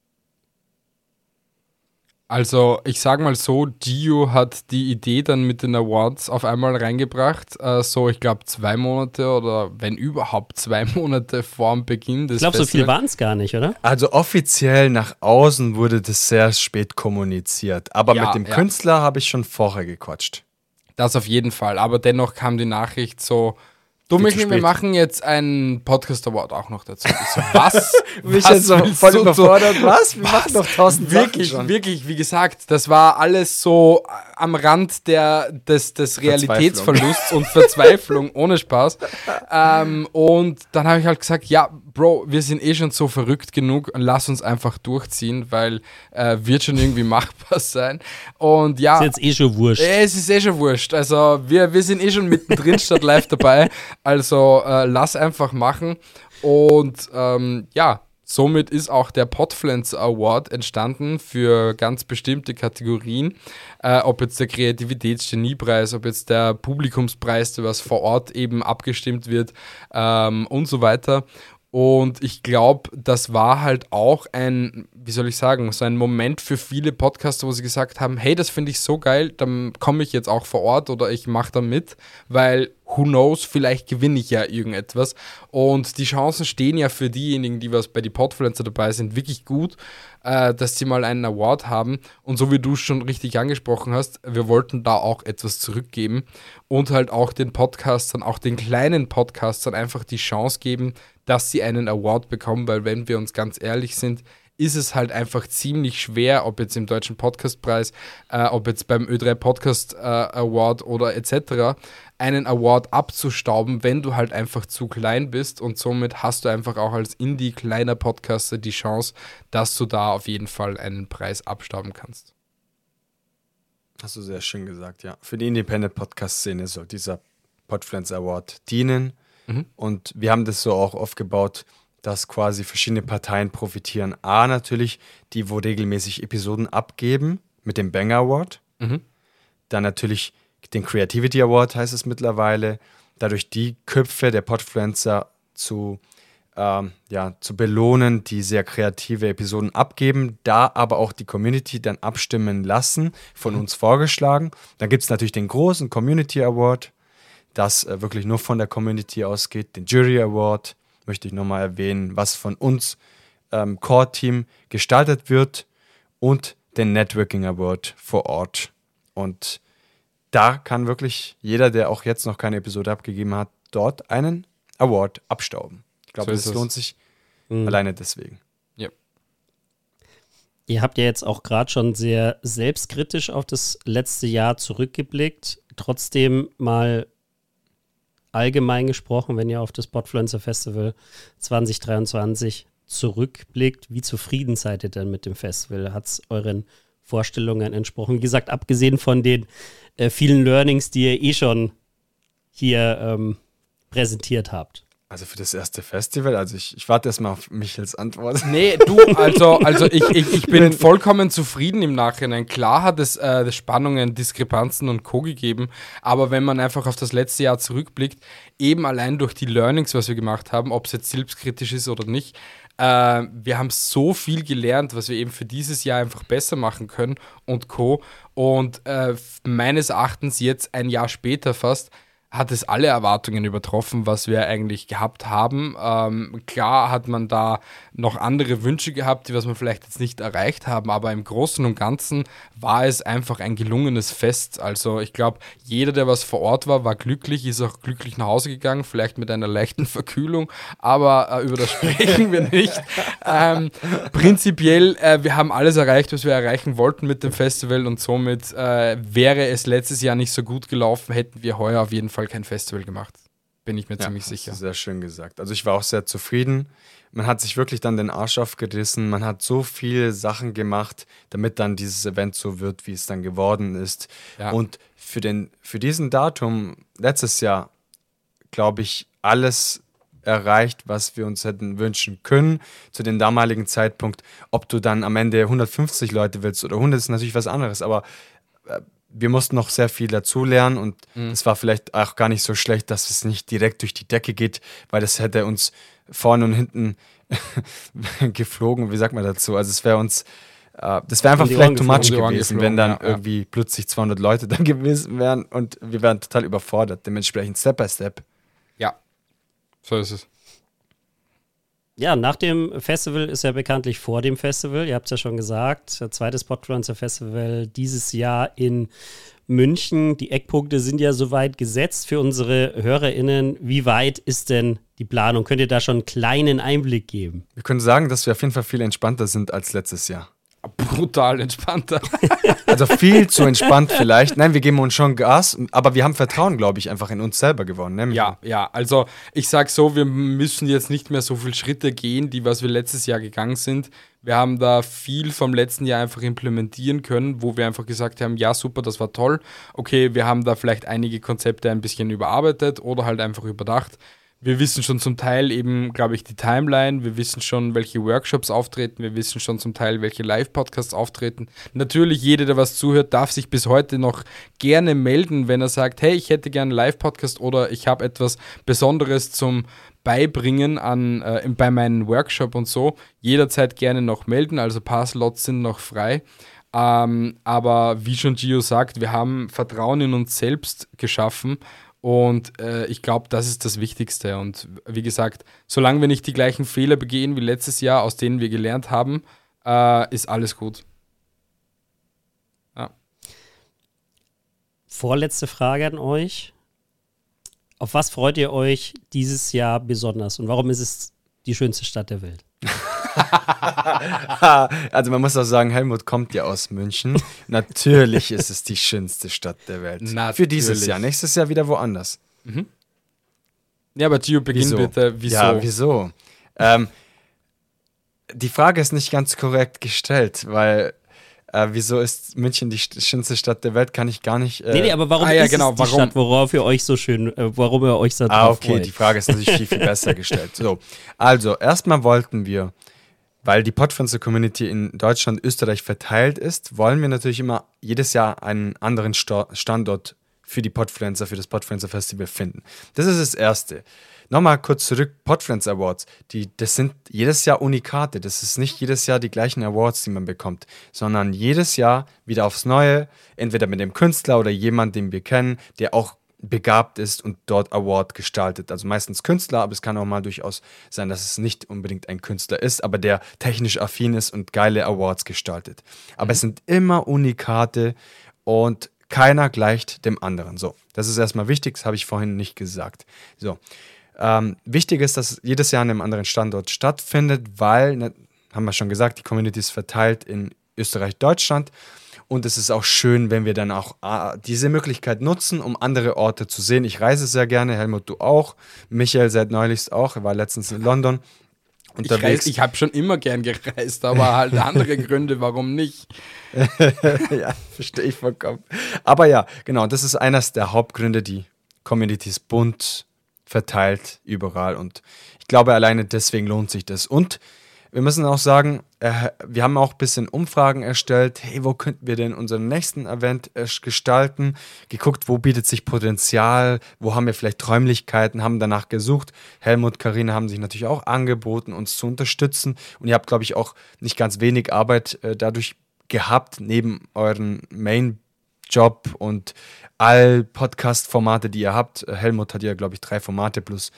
Also ich sage mal so, Gio hat die Idee dann mit den Awards auf einmal reingebracht, so ich glaube 2 Monate oder wenn überhaupt 2 Monate vor dem Beginn des Ich glaube, so viel waren es gar nicht, oder? Also offiziell nach außen wurde das sehr spät kommuniziert, aber Ja, mit dem Künstler habe ich schon vorher gequatscht. Das auf jeden Fall, aber dennoch kam die Nachricht so, du Michael, wir spät. machen jetzt einen Podcast-Award auch noch dazu. Ich so, was? Mich Was jetzt so willst voll du überfordert. Was? Wir machen doch 1000 Wirklich, Sachen schon. wirklich, wie gesagt, das war alles so am Rand des Realitätsverlusts und Verzweiflung, ohne Spaß. Und dann habe ich halt gesagt, ja, Bro, wir sind eh schon so verrückt genug, lass uns einfach durchziehen, weil wird schon irgendwie machbar sein. Und ja, Ist jetzt eh schon wurscht. es ist eh schon wurscht. Also wir sind eh schon mittendrin statt live dabei. Also lass einfach machen. Und somit ist auch der Podfluencer Award entstanden für ganz bestimmte Kategorien. Ob jetzt der Kreativitätsgeniepreis, ob jetzt der Publikumspreis, der was vor Ort eben abgestimmt wird und so weiter. Und ich glaube, das war halt auch ein, wie soll ich sagen, so ein Moment für viele Podcaster, wo sie gesagt haben, hey, das finde ich so geil, dann komme ich jetzt auch vor Ort oder ich mache da mit, weil who knows, vielleicht gewinne ich ja irgendetwas. Und die Chancen stehen ja für diejenigen, die was bei die Podfluencer dabei sind, wirklich gut, dass sie mal einen Award haben. Und so wie du es schon richtig angesprochen hast, wir wollten da auch etwas zurückgeben und halt auch den Podcastern, auch den kleinen Podcastern einfach die Chance geben, dass sie einen Award bekommen, weil wenn wir uns ganz ehrlich sind, ist es halt einfach ziemlich schwer, ob jetzt im Deutschen Podcastpreis, ob jetzt beim Ö3 Podcast Award oder etc., einen Award abzustauben, wenn du halt einfach zu klein bist, und somit hast du einfach auch als Indie-kleiner Podcaster die Chance, dass du da auf jeden Fall einen Preis abstauben kannst. Hast du sehr schön gesagt, ja. Für die Independent-Podcast-Szene soll dieser Podfluencer Award dienen. Und wir haben das so auch aufgebaut, dass quasi verschiedene Parteien profitieren. A, natürlich die, wo regelmäßig Episoden abgeben mit dem Banger Award. Dann natürlich den Creativity Award, heißt es mittlerweile. Dadurch die Köpfe der Podfluencer zu belohnen, die sehr kreative Episoden abgeben, da aber auch die Community dann abstimmen lassen, von uns vorgeschlagen. Dann gibt es natürlich den großen Community Award, das wirklich nur von der Community ausgeht. Den Jury Award möchte ich nochmal erwähnen, was von uns Core-Team gestaltet wird, und den Networking Award vor Ort. Und da kann wirklich jeder, der auch jetzt noch keine Episode abgegeben hat, dort einen Award abstauben. Ich glaube, das lohnt sich alleine deswegen. Ja. Ihr habt ja jetzt auch gerade schon sehr selbstkritisch auf das letzte Jahr zurückgeblickt. Trotzdem mal allgemein gesprochen, wenn ihr auf das Podfluencer Festival 2023 zurückblickt, wie zufrieden seid ihr denn mit dem Festival? Hat es euren Vorstellungen entsprochen? Wie gesagt, abgesehen von den vielen Learnings, die ihr schon hier präsentiert habt. Also für das erste Festival, also ich warte erstmal auf Michels Antwort. Nee, du, also ich bin vollkommen zufrieden im Nachhinein. Klar hat es Spannungen, Diskrepanzen und Co. gegeben, aber wenn man einfach auf das letzte Jahr zurückblickt, eben allein durch die Learnings, was wir gemacht haben, ob es jetzt selbstkritisch ist oder nicht, wir haben so viel gelernt, was wir eben für dieses Jahr einfach besser machen können und Co. Und meines Erachtens jetzt ein Jahr später fast, hat es alle Erwartungen übertroffen, was wir eigentlich gehabt haben. Klar hat man da noch andere Wünsche gehabt, die was wir vielleicht jetzt nicht erreicht haben, aber im Großen und Ganzen war es einfach ein gelungenes Fest. Also ich glaube, jeder, der was vor Ort war, war glücklich, ist auch glücklich nach Hause gegangen, vielleicht mit einer leichten Verkühlung, aber über das sprechen wir nicht. Prinzipiell, wir haben alles erreicht, was wir erreichen wollten mit dem Festival, und somit wäre es letztes Jahr nicht so gut gelaufen, hätten wir heuer auf jeden Fall kein Festival gemacht. Bin ich mir ziemlich sicher. Sehr schön gesagt. Also ich war auch sehr zufrieden. Man hat sich wirklich dann den Arsch aufgerissen. Man hat so viele Sachen gemacht, damit dann dieses Event so wird, wie es dann geworden ist. Ja. Und für diesen Datum letztes Jahr, glaube ich, alles erreicht, was wir uns hätten wünschen können zu dem damaligen Zeitpunkt. Ob du dann am Ende 150 Leute willst oder 100, ist natürlich was anderes, aber wir mussten noch sehr viel dazulernen, und es war vielleicht auch gar nicht so schlecht, dass es nicht direkt durch die Decke geht, weil das hätte uns vorne und hinten geflogen, wie sagt man dazu? Also es wäre uns, das wäre einfach vielleicht too much gewesen, wenn dann irgendwie plötzlich 200 Leute da gewesen wären und wir wären total überfordert. Dementsprechend Step by Step. Ja, so ist es. Ja, nach dem Festival ist ja bekanntlich vor dem Festival. Ihr habt es ja schon gesagt, zweites Podfluencer Festival dieses Jahr in München. Die Eckpunkte sind ja soweit gesetzt für unsere HörerInnen. Wie weit ist denn die Planung? Könnt ihr da schon einen kleinen Einblick geben? Wir können sagen, dass wir auf jeden Fall viel entspannter sind als letztes Jahr. Brutal entspannter. Also viel zu entspannt vielleicht. Nein, wir geben uns schon Gas, aber wir haben Vertrauen, glaube ich, einfach in uns selber gewonnen. Ne? Ja, also ich sage so, wir müssen jetzt nicht mehr so viele Schritte gehen, die was wir letztes Jahr gegangen sind. Wir haben da viel vom letzten Jahr einfach implementieren können, wo wir einfach gesagt haben, ja super, das war toll. Okay, wir haben da vielleicht einige Konzepte ein bisschen überarbeitet oder halt einfach überdacht. Wir wissen schon zum Teil eben, glaube ich, die Timeline. Wir wissen schon, welche Workshops auftreten. Wir wissen schon zum Teil, welche Live-Podcasts auftreten. Natürlich, jeder, der was zuhört, darf sich bis heute noch gerne melden, wenn er sagt, hey, ich hätte gerne einen Live-Podcast oder ich habe etwas Besonderes zum Beibringen bei meinem Workshop und so. Jederzeit gerne noch melden, also ein paar Slots sind noch frei. Aber wie schon Gio sagt, wir haben Vertrauen in uns selbst geschaffen. Und ich glaube, das ist das Wichtigste. Und wie gesagt, solange wir nicht die gleichen Fehler begehen wie letztes Jahr, aus denen wir gelernt haben, ist alles gut. Ja. Vorletzte Frage an euch. Auf was freut ihr euch dieses Jahr besonders? Und warum ist es die schönste Stadt der Welt? Also man muss auch sagen, Helmut kommt ja aus München. Natürlich ist es die schönste Stadt der Welt. Natürlich. Für dieses Jahr. Nächstes Jahr wieder woanders. Ja, aber Gio, beginn bitte. Wieso? Ja, wieso? Die Frage ist nicht ganz korrekt gestellt, weil wieso ist München die schönste Stadt der Welt, kann ich gar nicht... Nee, aber warum ist es die Stadt, worauf ihr euch so schön, warum ihr euch so drauf okay, freut? Die Frage ist natürlich viel besser gestellt. So, also erstmal wollten wir, weil die Podfluencer-Community in Deutschland, Österreich verteilt ist, wollen wir natürlich immer jedes Jahr einen anderen Standort für die Podfluencer, für das Podfluencer Festival finden. Das ist das Erste. Nochmal kurz zurück, Podfluencer Awards, das sind jedes Jahr Unikate. Das ist nicht jedes Jahr die gleichen Awards, die man bekommt, sondern jedes Jahr wieder aufs Neue, entweder mit dem Künstler oder jemand, den wir kennen, der auch begabt ist und dort Award gestaltet. Also meistens Künstler, aber es kann auch mal durchaus sein, dass es nicht unbedingt ein Künstler ist, aber der technisch affin ist und geile Awards gestaltet. Aber es sind immer Unikate und keiner gleicht dem anderen. So, das ist erstmal wichtig, das habe ich vorhin nicht gesagt. So, wichtig ist, dass jedes Jahr an einem anderen Standort stattfindet, weil, haben wir schon gesagt, die Community ist verteilt in Österreich, Deutschland. Und es ist auch schön, wenn wir dann auch diese Möglichkeit nutzen, um andere Orte zu sehen. Ich reise sehr gerne, Helmut, du auch. Michael seit neulich auch, er war letztens in London unterwegs. Ich habe schon immer gern gereist, aber halt andere Gründe, warum nicht. Ja, verstehe ich vollkommen. Aber ja, genau, das ist eines der Hauptgründe, die Community ist bunt verteilt überall. Und ich glaube, alleine deswegen lohnt sich das. Und wir müssen auch sagen, wir haben auch ein bisschen Umfragen erstellt. Hey, wo könnten wir denn unseren nächsten Event gestalten? Geguckt, wo bietet sich Potenzial? Wo haben wir vielleicht Träumlichkeiten? Haben danach gesucht. Helmut, Carina haben sich natürlich auch angeboten, uns zu unterstützen. Und ihr habt, glaube ich, auch nicht ganz wenig Arbeit dadurch gehabt, neben euren Main-Job und all Podcast-Formate, die ihr habt. Helmut hat ja, glaube ich, 3 Formate plus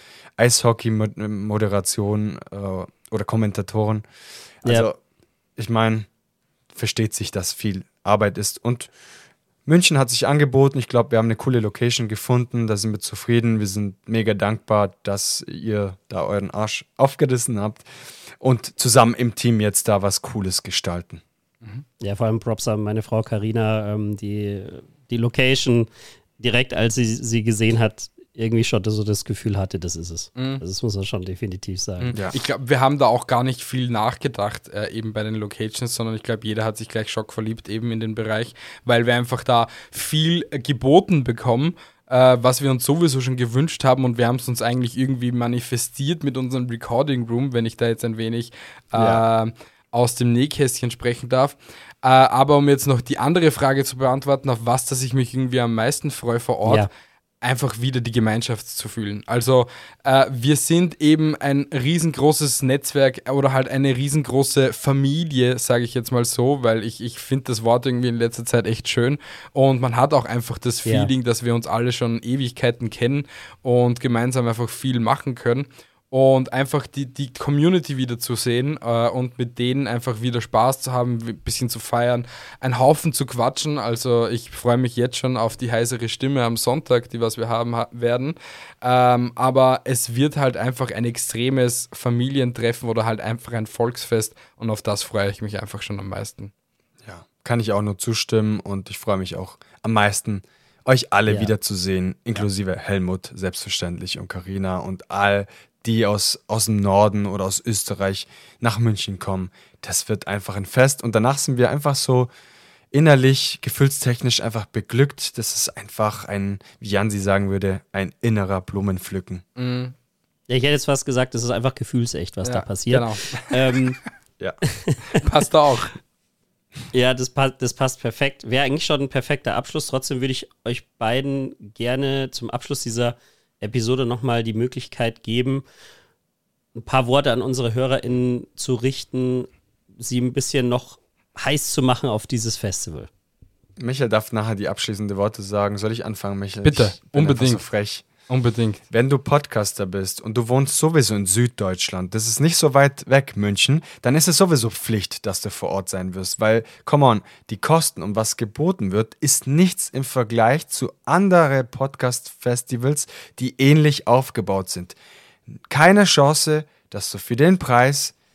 Eishockey-Moderation oder Kommentatoren. Also, ich meine, versteht sich, dass viel Arbeit ist. Und München hat sich angeboten. Ich glaube, wir haben eine coole Location gefunden. Da sind wir zufrieden. Wir sind mega dankbar, dass ihr da euren Arsch aufgerissen habt und zusammen im Team jetzt da was Cooles gestalten. Ja, vor allem Props an meine Frau Carina, die Location direkt, als sie gesehen hat, irgendwie schon so das Gefühl hatte, das ist es. Also das muss man schon definitiv sagen. Ja. Ich glaube, wir haben da auch gar nicht viel nachgedacht, eben bei den Locations, sondern ich glaube, jeder hat sich gleich schockverliebt eben in den Bereich, weil wir einfach da viel geboten bekommen, was wir uns sowieso schon gewünscht haben, und wir haben es uns eigentlich irgendwie manifestiert mit unserem Recording Room, wenn ich da jetzt ein wenig aus dem Nähkästchen sprechen darf. Aber um jetzt noch die andere Frage zu beantworten, auf was, dass ich mich irgendwie am meisten freue vor Ort, einfach wieder die Gemeinschaft zu fühlen. Also wir sind eben ein riesengroßes Netzwerk oder halt eine riesengroße Familie, sage ich jetzt mal so, weil ich finde das Wort irgendwie in letzter Zeit echt schön, und man hat auch einfach das Feeling, dass wir uns alle schon Ewigkeiten kennen und gemeinsam einfach viel machen können. Und einfach die Community wieder zu sehen und mit denen einfach wieder Spaß zu haben, ein bisschen zu feiern, einen Haufen zu quatschen. Also ich freue mich jetzt schon auf die heisere Stimme am Sonntag, was wir haben werden. Aber es wird halt einfach ein extremes Familientreffen oder halt einfach ein Volksfest, und auf das freue ich mich einfach schon am meisten. Ja, kann ich auch nur zustimmen, und ich freue mich auch am meisten, euch alle wiederzusehen, inklusive Helmut selbstverständlich und Carina und all die aus dem Norden oder aus Österreich nach München kommen. Das wird einfach ein Fest, und danach sind wir einfach so innerlich, gefühlstechnisch einfach beglückt. Das ist einfach wie Jansi sagen würde, ein innerer Blumenpflücken. Ja, ich hätte jetzt fast gesagt, das ist einfach gefühlsecht, was da passiert. Genau. Ja. Passt auch. Ja, das passt perfekt. Wäre eigentlich schon ein perfekter Abschluss. Trotzdem würde ich euch beiden gerne zum Abschluss dieser Episode nochmal die Möglichkeit geben, ein paar Worte an unsere HörerInnen zu richten, sie ein bisschen noch heiß zu machen auf dieses Festival. Michael darf nachher die abschließenden Worte sagen. Soll ich anfangen, Michael? Bitte, Ich bin unbedingt. einfach so frech. Unbedingt. Wenn du Podcaster bist und du wohnst sowieso in Süddeutschland, das ist nicht so weit weg, München, dann ist es sowieso Pflicht, dass du vor Ort sein wirst, weil, come on, die Kosten, um was geboten wird, ist nichts im Vergleich zu anderen Podcast-Festivals, die ähnlich aufgebaut sind. Keine Chance, dass du für den Preis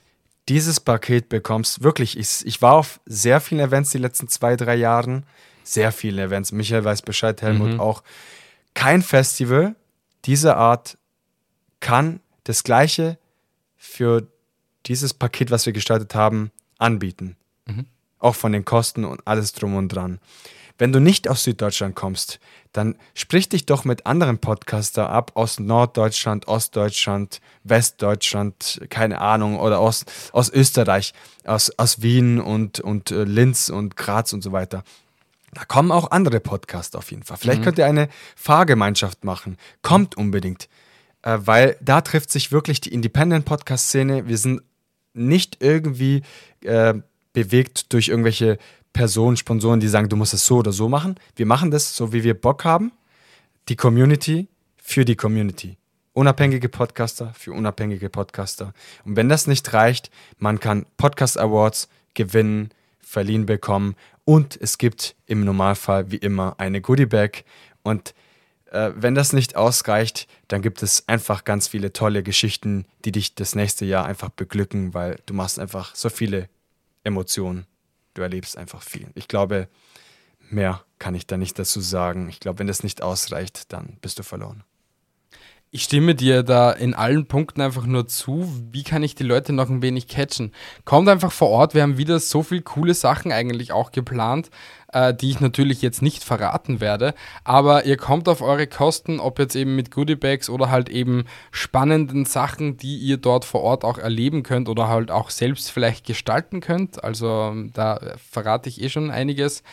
dieses Paket bekommst, wirklich, ich war auf sehr vielen Events die letzten 2-3 Jahren, sehr viele Events, Michael weiß Bescheid, Helmut auch. Kein Festival dieser Art kann das Gleiche für dieses Paket, was wir gestaltet haben, anbieten. Auch von den Kosten und alles drum und dran. Wenn du nicht aus Süddeutschland kommst, dann sprich dich doch mit anderen Podcaster ab aus Norddeutschland, Ostdeutschland, Westdeutschland, keine Ahnung, oder aus Österreich, aus Wien und Linz und Graz und so weiter. Da kommen auch andere Podcaster auf jeden Fall. Vielleicht könnt ihr eine Fahrgemeinschaft machen. Kommt unbedingt, weil da trifft sich wirklich die Independent-Podcast-Szene. Wir sind nicht irgendwie bewegt durch irgendwelche Personen, Sponsoren, die sagen, du musst es so oder so machen. Wir machen das so, wie wir Bock haben. Die Community für die Community. Unabhängige Podcaster für unabhängige Podcaster. Und wenn das nicht reicht, man kann Podcast Awards gewinnen, verliehen bekommen und es gibt im Normalfall wie immer eine Goodie Bag. Und wenn das nicht ausreicht, dann gibt es einfach ganz viele tolle Geschichten, die dich das nächste Jahr einfach beglücken, weil du machst einfach so viele Emotionen. Du erlebst einfach viel. Ich glaube, mehr kann ich da nicht dazu sagen. Ich glaube, wenn das nicht ausreicht, dann bist du verloren. Ich stimme dir da in allen Punkten einfach nur zu. Wie kann ich die Leute noch ein wenig catchen? Kommt einfach vor Ort. Wir haben wieder so viele coole Sachen eigentlich auch geplant, die ich natürlich jetzt nicht verraten werde. Aber ihr kommt auf eure Kosten, ob jetzt eben mit Goodiebags oder halt eben spannenden Sachen, die ihr dort vor Ort auch erleben könnt oder halt auch selbst vielleicht gestalten könnt. Also da verrate ich schon einiges.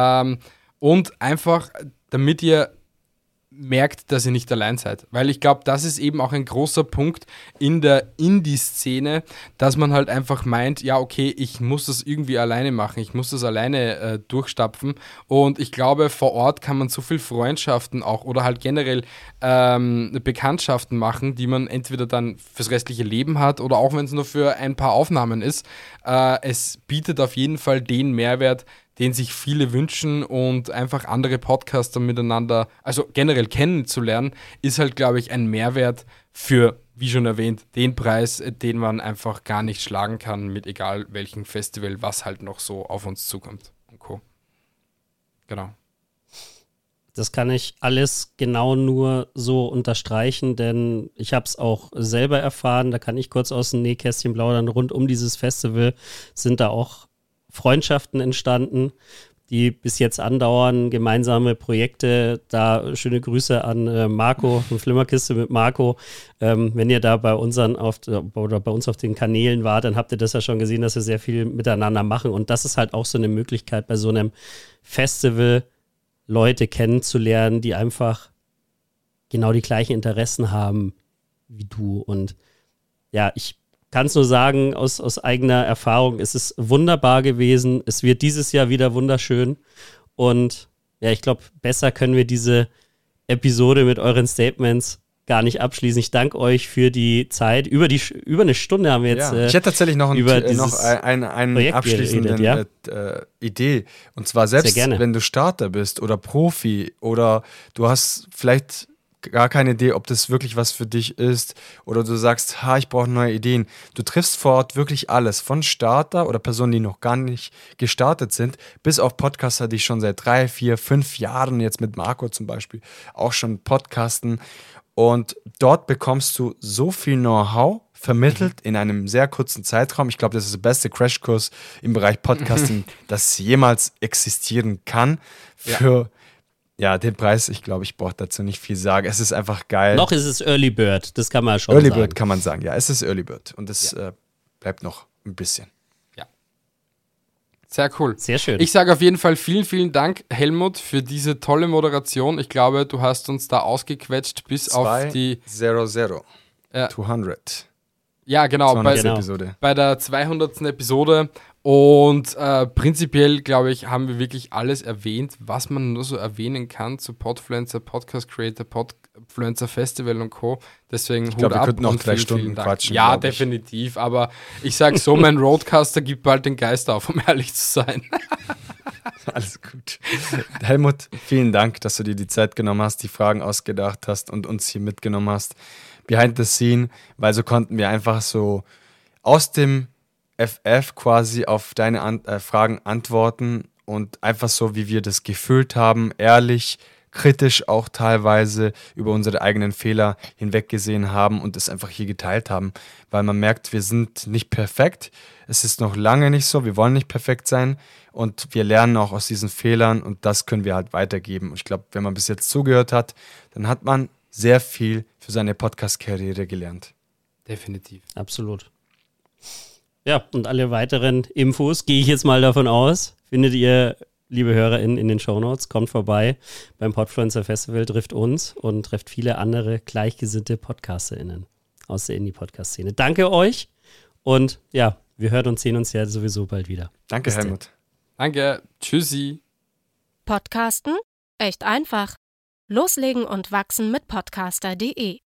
Und einfach, damit ihr merkt, dass ihr nicht allein seid. Weil ich glaube, das ist eben auch ein großer Punkt in der Indie-Szene, dass man halt einfach meint, ja okay, ich muss das irgendwie alleine machen, ich muss das alleine durchstapfen und ich glaube, vor Ort kann man so viel Freundschaften auch oder halt generell Bekanntschaften machen, die man entweder dann fürs restliche Leben hat oder auch wenn es nur für ein paar Aufnahmen ist. Es bietet auf jeden Fall den Mehrwert, den sich viele wünschen und einfach andere Podcaster miteinander, also generell kennenzulernen, ist halt, glaube ich, ein Mehrwert für, wie schon erwähnt, den Preis, den man einfach gar nicht schlagen kann mit egal welchem Festival, was halt noch so auf uns zukommt und Co. Genau. Das kann ich alles genau nur so unterstreichen, denn ich habe es auch selber erfahren, da kann ich kurz aus dem Nähkästchen plaudern, rund um dieses Festival sind da auch Freundschaften entstanden, die bis jetzt andauern, gemeinsame Projekte. Da schöne Grüße an Marco von Flimmerkiste mit Marco. Wenn ihr da bei uns auf den Kanälen wart, dann habt ihr das ja schon gesehen, dass wir sehr viel miteinander machen. Und das ist halt auch so eine Möglichkeit, bei so einem Festival Leute kennenzulernen, die einfach genau die gleichen Interessen haben wie du. Und ja, ich kann es nur sagen, aus eigener Erfahrung, es ist wunderbar gewesen. Es wird dieses Jahr wieder wunderschön. Und ja, ich glaube, besser können wir diese Episode mit euren Statements gar nicht abschließen. Ich danke euch für die Zeit. Über eine Stunde haben wir jetzt. Ja, ich hätte tatsächlich noch eine abschließende Idee. Und zwar selbst, wenn du Starter bist oder Profi oder du hast vielleicht gar keine Idee, ob das wirklich was für dich ist oder du sagst, ich brauche neue Ideen. Du triffst vor Ort wirklich alles, von Starter oder Personen, die noch gar nicht gestartet sind, bis auf Podcaster, die schon seit 3, 4, 5 Jahren, jetzt mit Marco zum Beispiel, auch schon podcasten. Und dort bekommst du so viel Know-how vermittelt in einem sehr kurzen Zeitraum. Ich glaube, das ist der beste Crashkurs im Bereich Podcasting, das jemals existieren kann. Für den Preis, ich glaube, ich brauche dazu nicht viel sagen. Es ist einfach geil. Noch ist es Early Bird, das kann man schon sagen. Early Bird kann man sagen, ja, es ist Early Bird. Und es bleibt noch ein bisschen. Ja. Sehr cool. Sehr schön. Ich sage auf jeden Fall vielen, vielen Dank, Helmut, für diese tolle Moderation. Ich glaube, du hast uns da ausgequetscht bis auf die 200. Ja, genau, bei der 200. Episode. Und prinzipiell, glaube ich, haben wir wirklich alles erwähnt, was man nur so erwähnen kann zu Podfluencer, Podcast Creator, Podfluencer Festival und Co. Deswegen ich glaube, wir könnten noch 3 Stunden quatschen. Ja, definitiv. Aber ich sage so, mein Roadcaster gibt bald den Geist auf, um ehrlich zu sein. Alles gut. Helmut, vielen Dank, dass du dir die Zeit genommen hast, die Fragen ausgedacht hast und uns hier mitgenommen hast. Behind the scene, weil so konnten wir einfach so aus dem FF quasi auf deine Fragen antworten und einfach so, wie wir das gefühlt haben, ehrlich, kritisch auch teilweise über unsere eigenen Fehler hinweggesehen haben und es einfach hier geteilt haben, weil man merkt, wir sind nicht perfekt. Es ist noch lange nicht so, wir wollen nicht perfekt sein und wir lernen auch aus diesen Fehlern und das können wir halt weitergeben. Und ich glaube, wenn man bis jetzt zugehört hat, dann hat man sehr viel für seine Podcast-Karriere gelernt. Definitiv. Absolut. Ja, und alle weiteren Infos, gehe ich jetzt mal davon aus, findet ihr, liebe HörerInnen, in den Shownotes. Kommt vorbei beim Podfluencer Festival, trifft uns und trifft viele andere gleichgesinnte PodcasterInnen aus der Indie-Podcast-Szene. Danke euch und ja, wir hören und sehen uns ja sowieso bald wieder. Danke, Helmut. Danke. Tschüssi. Podcasten? Echt einfach. Loslegen und wachsen mit podcaster.de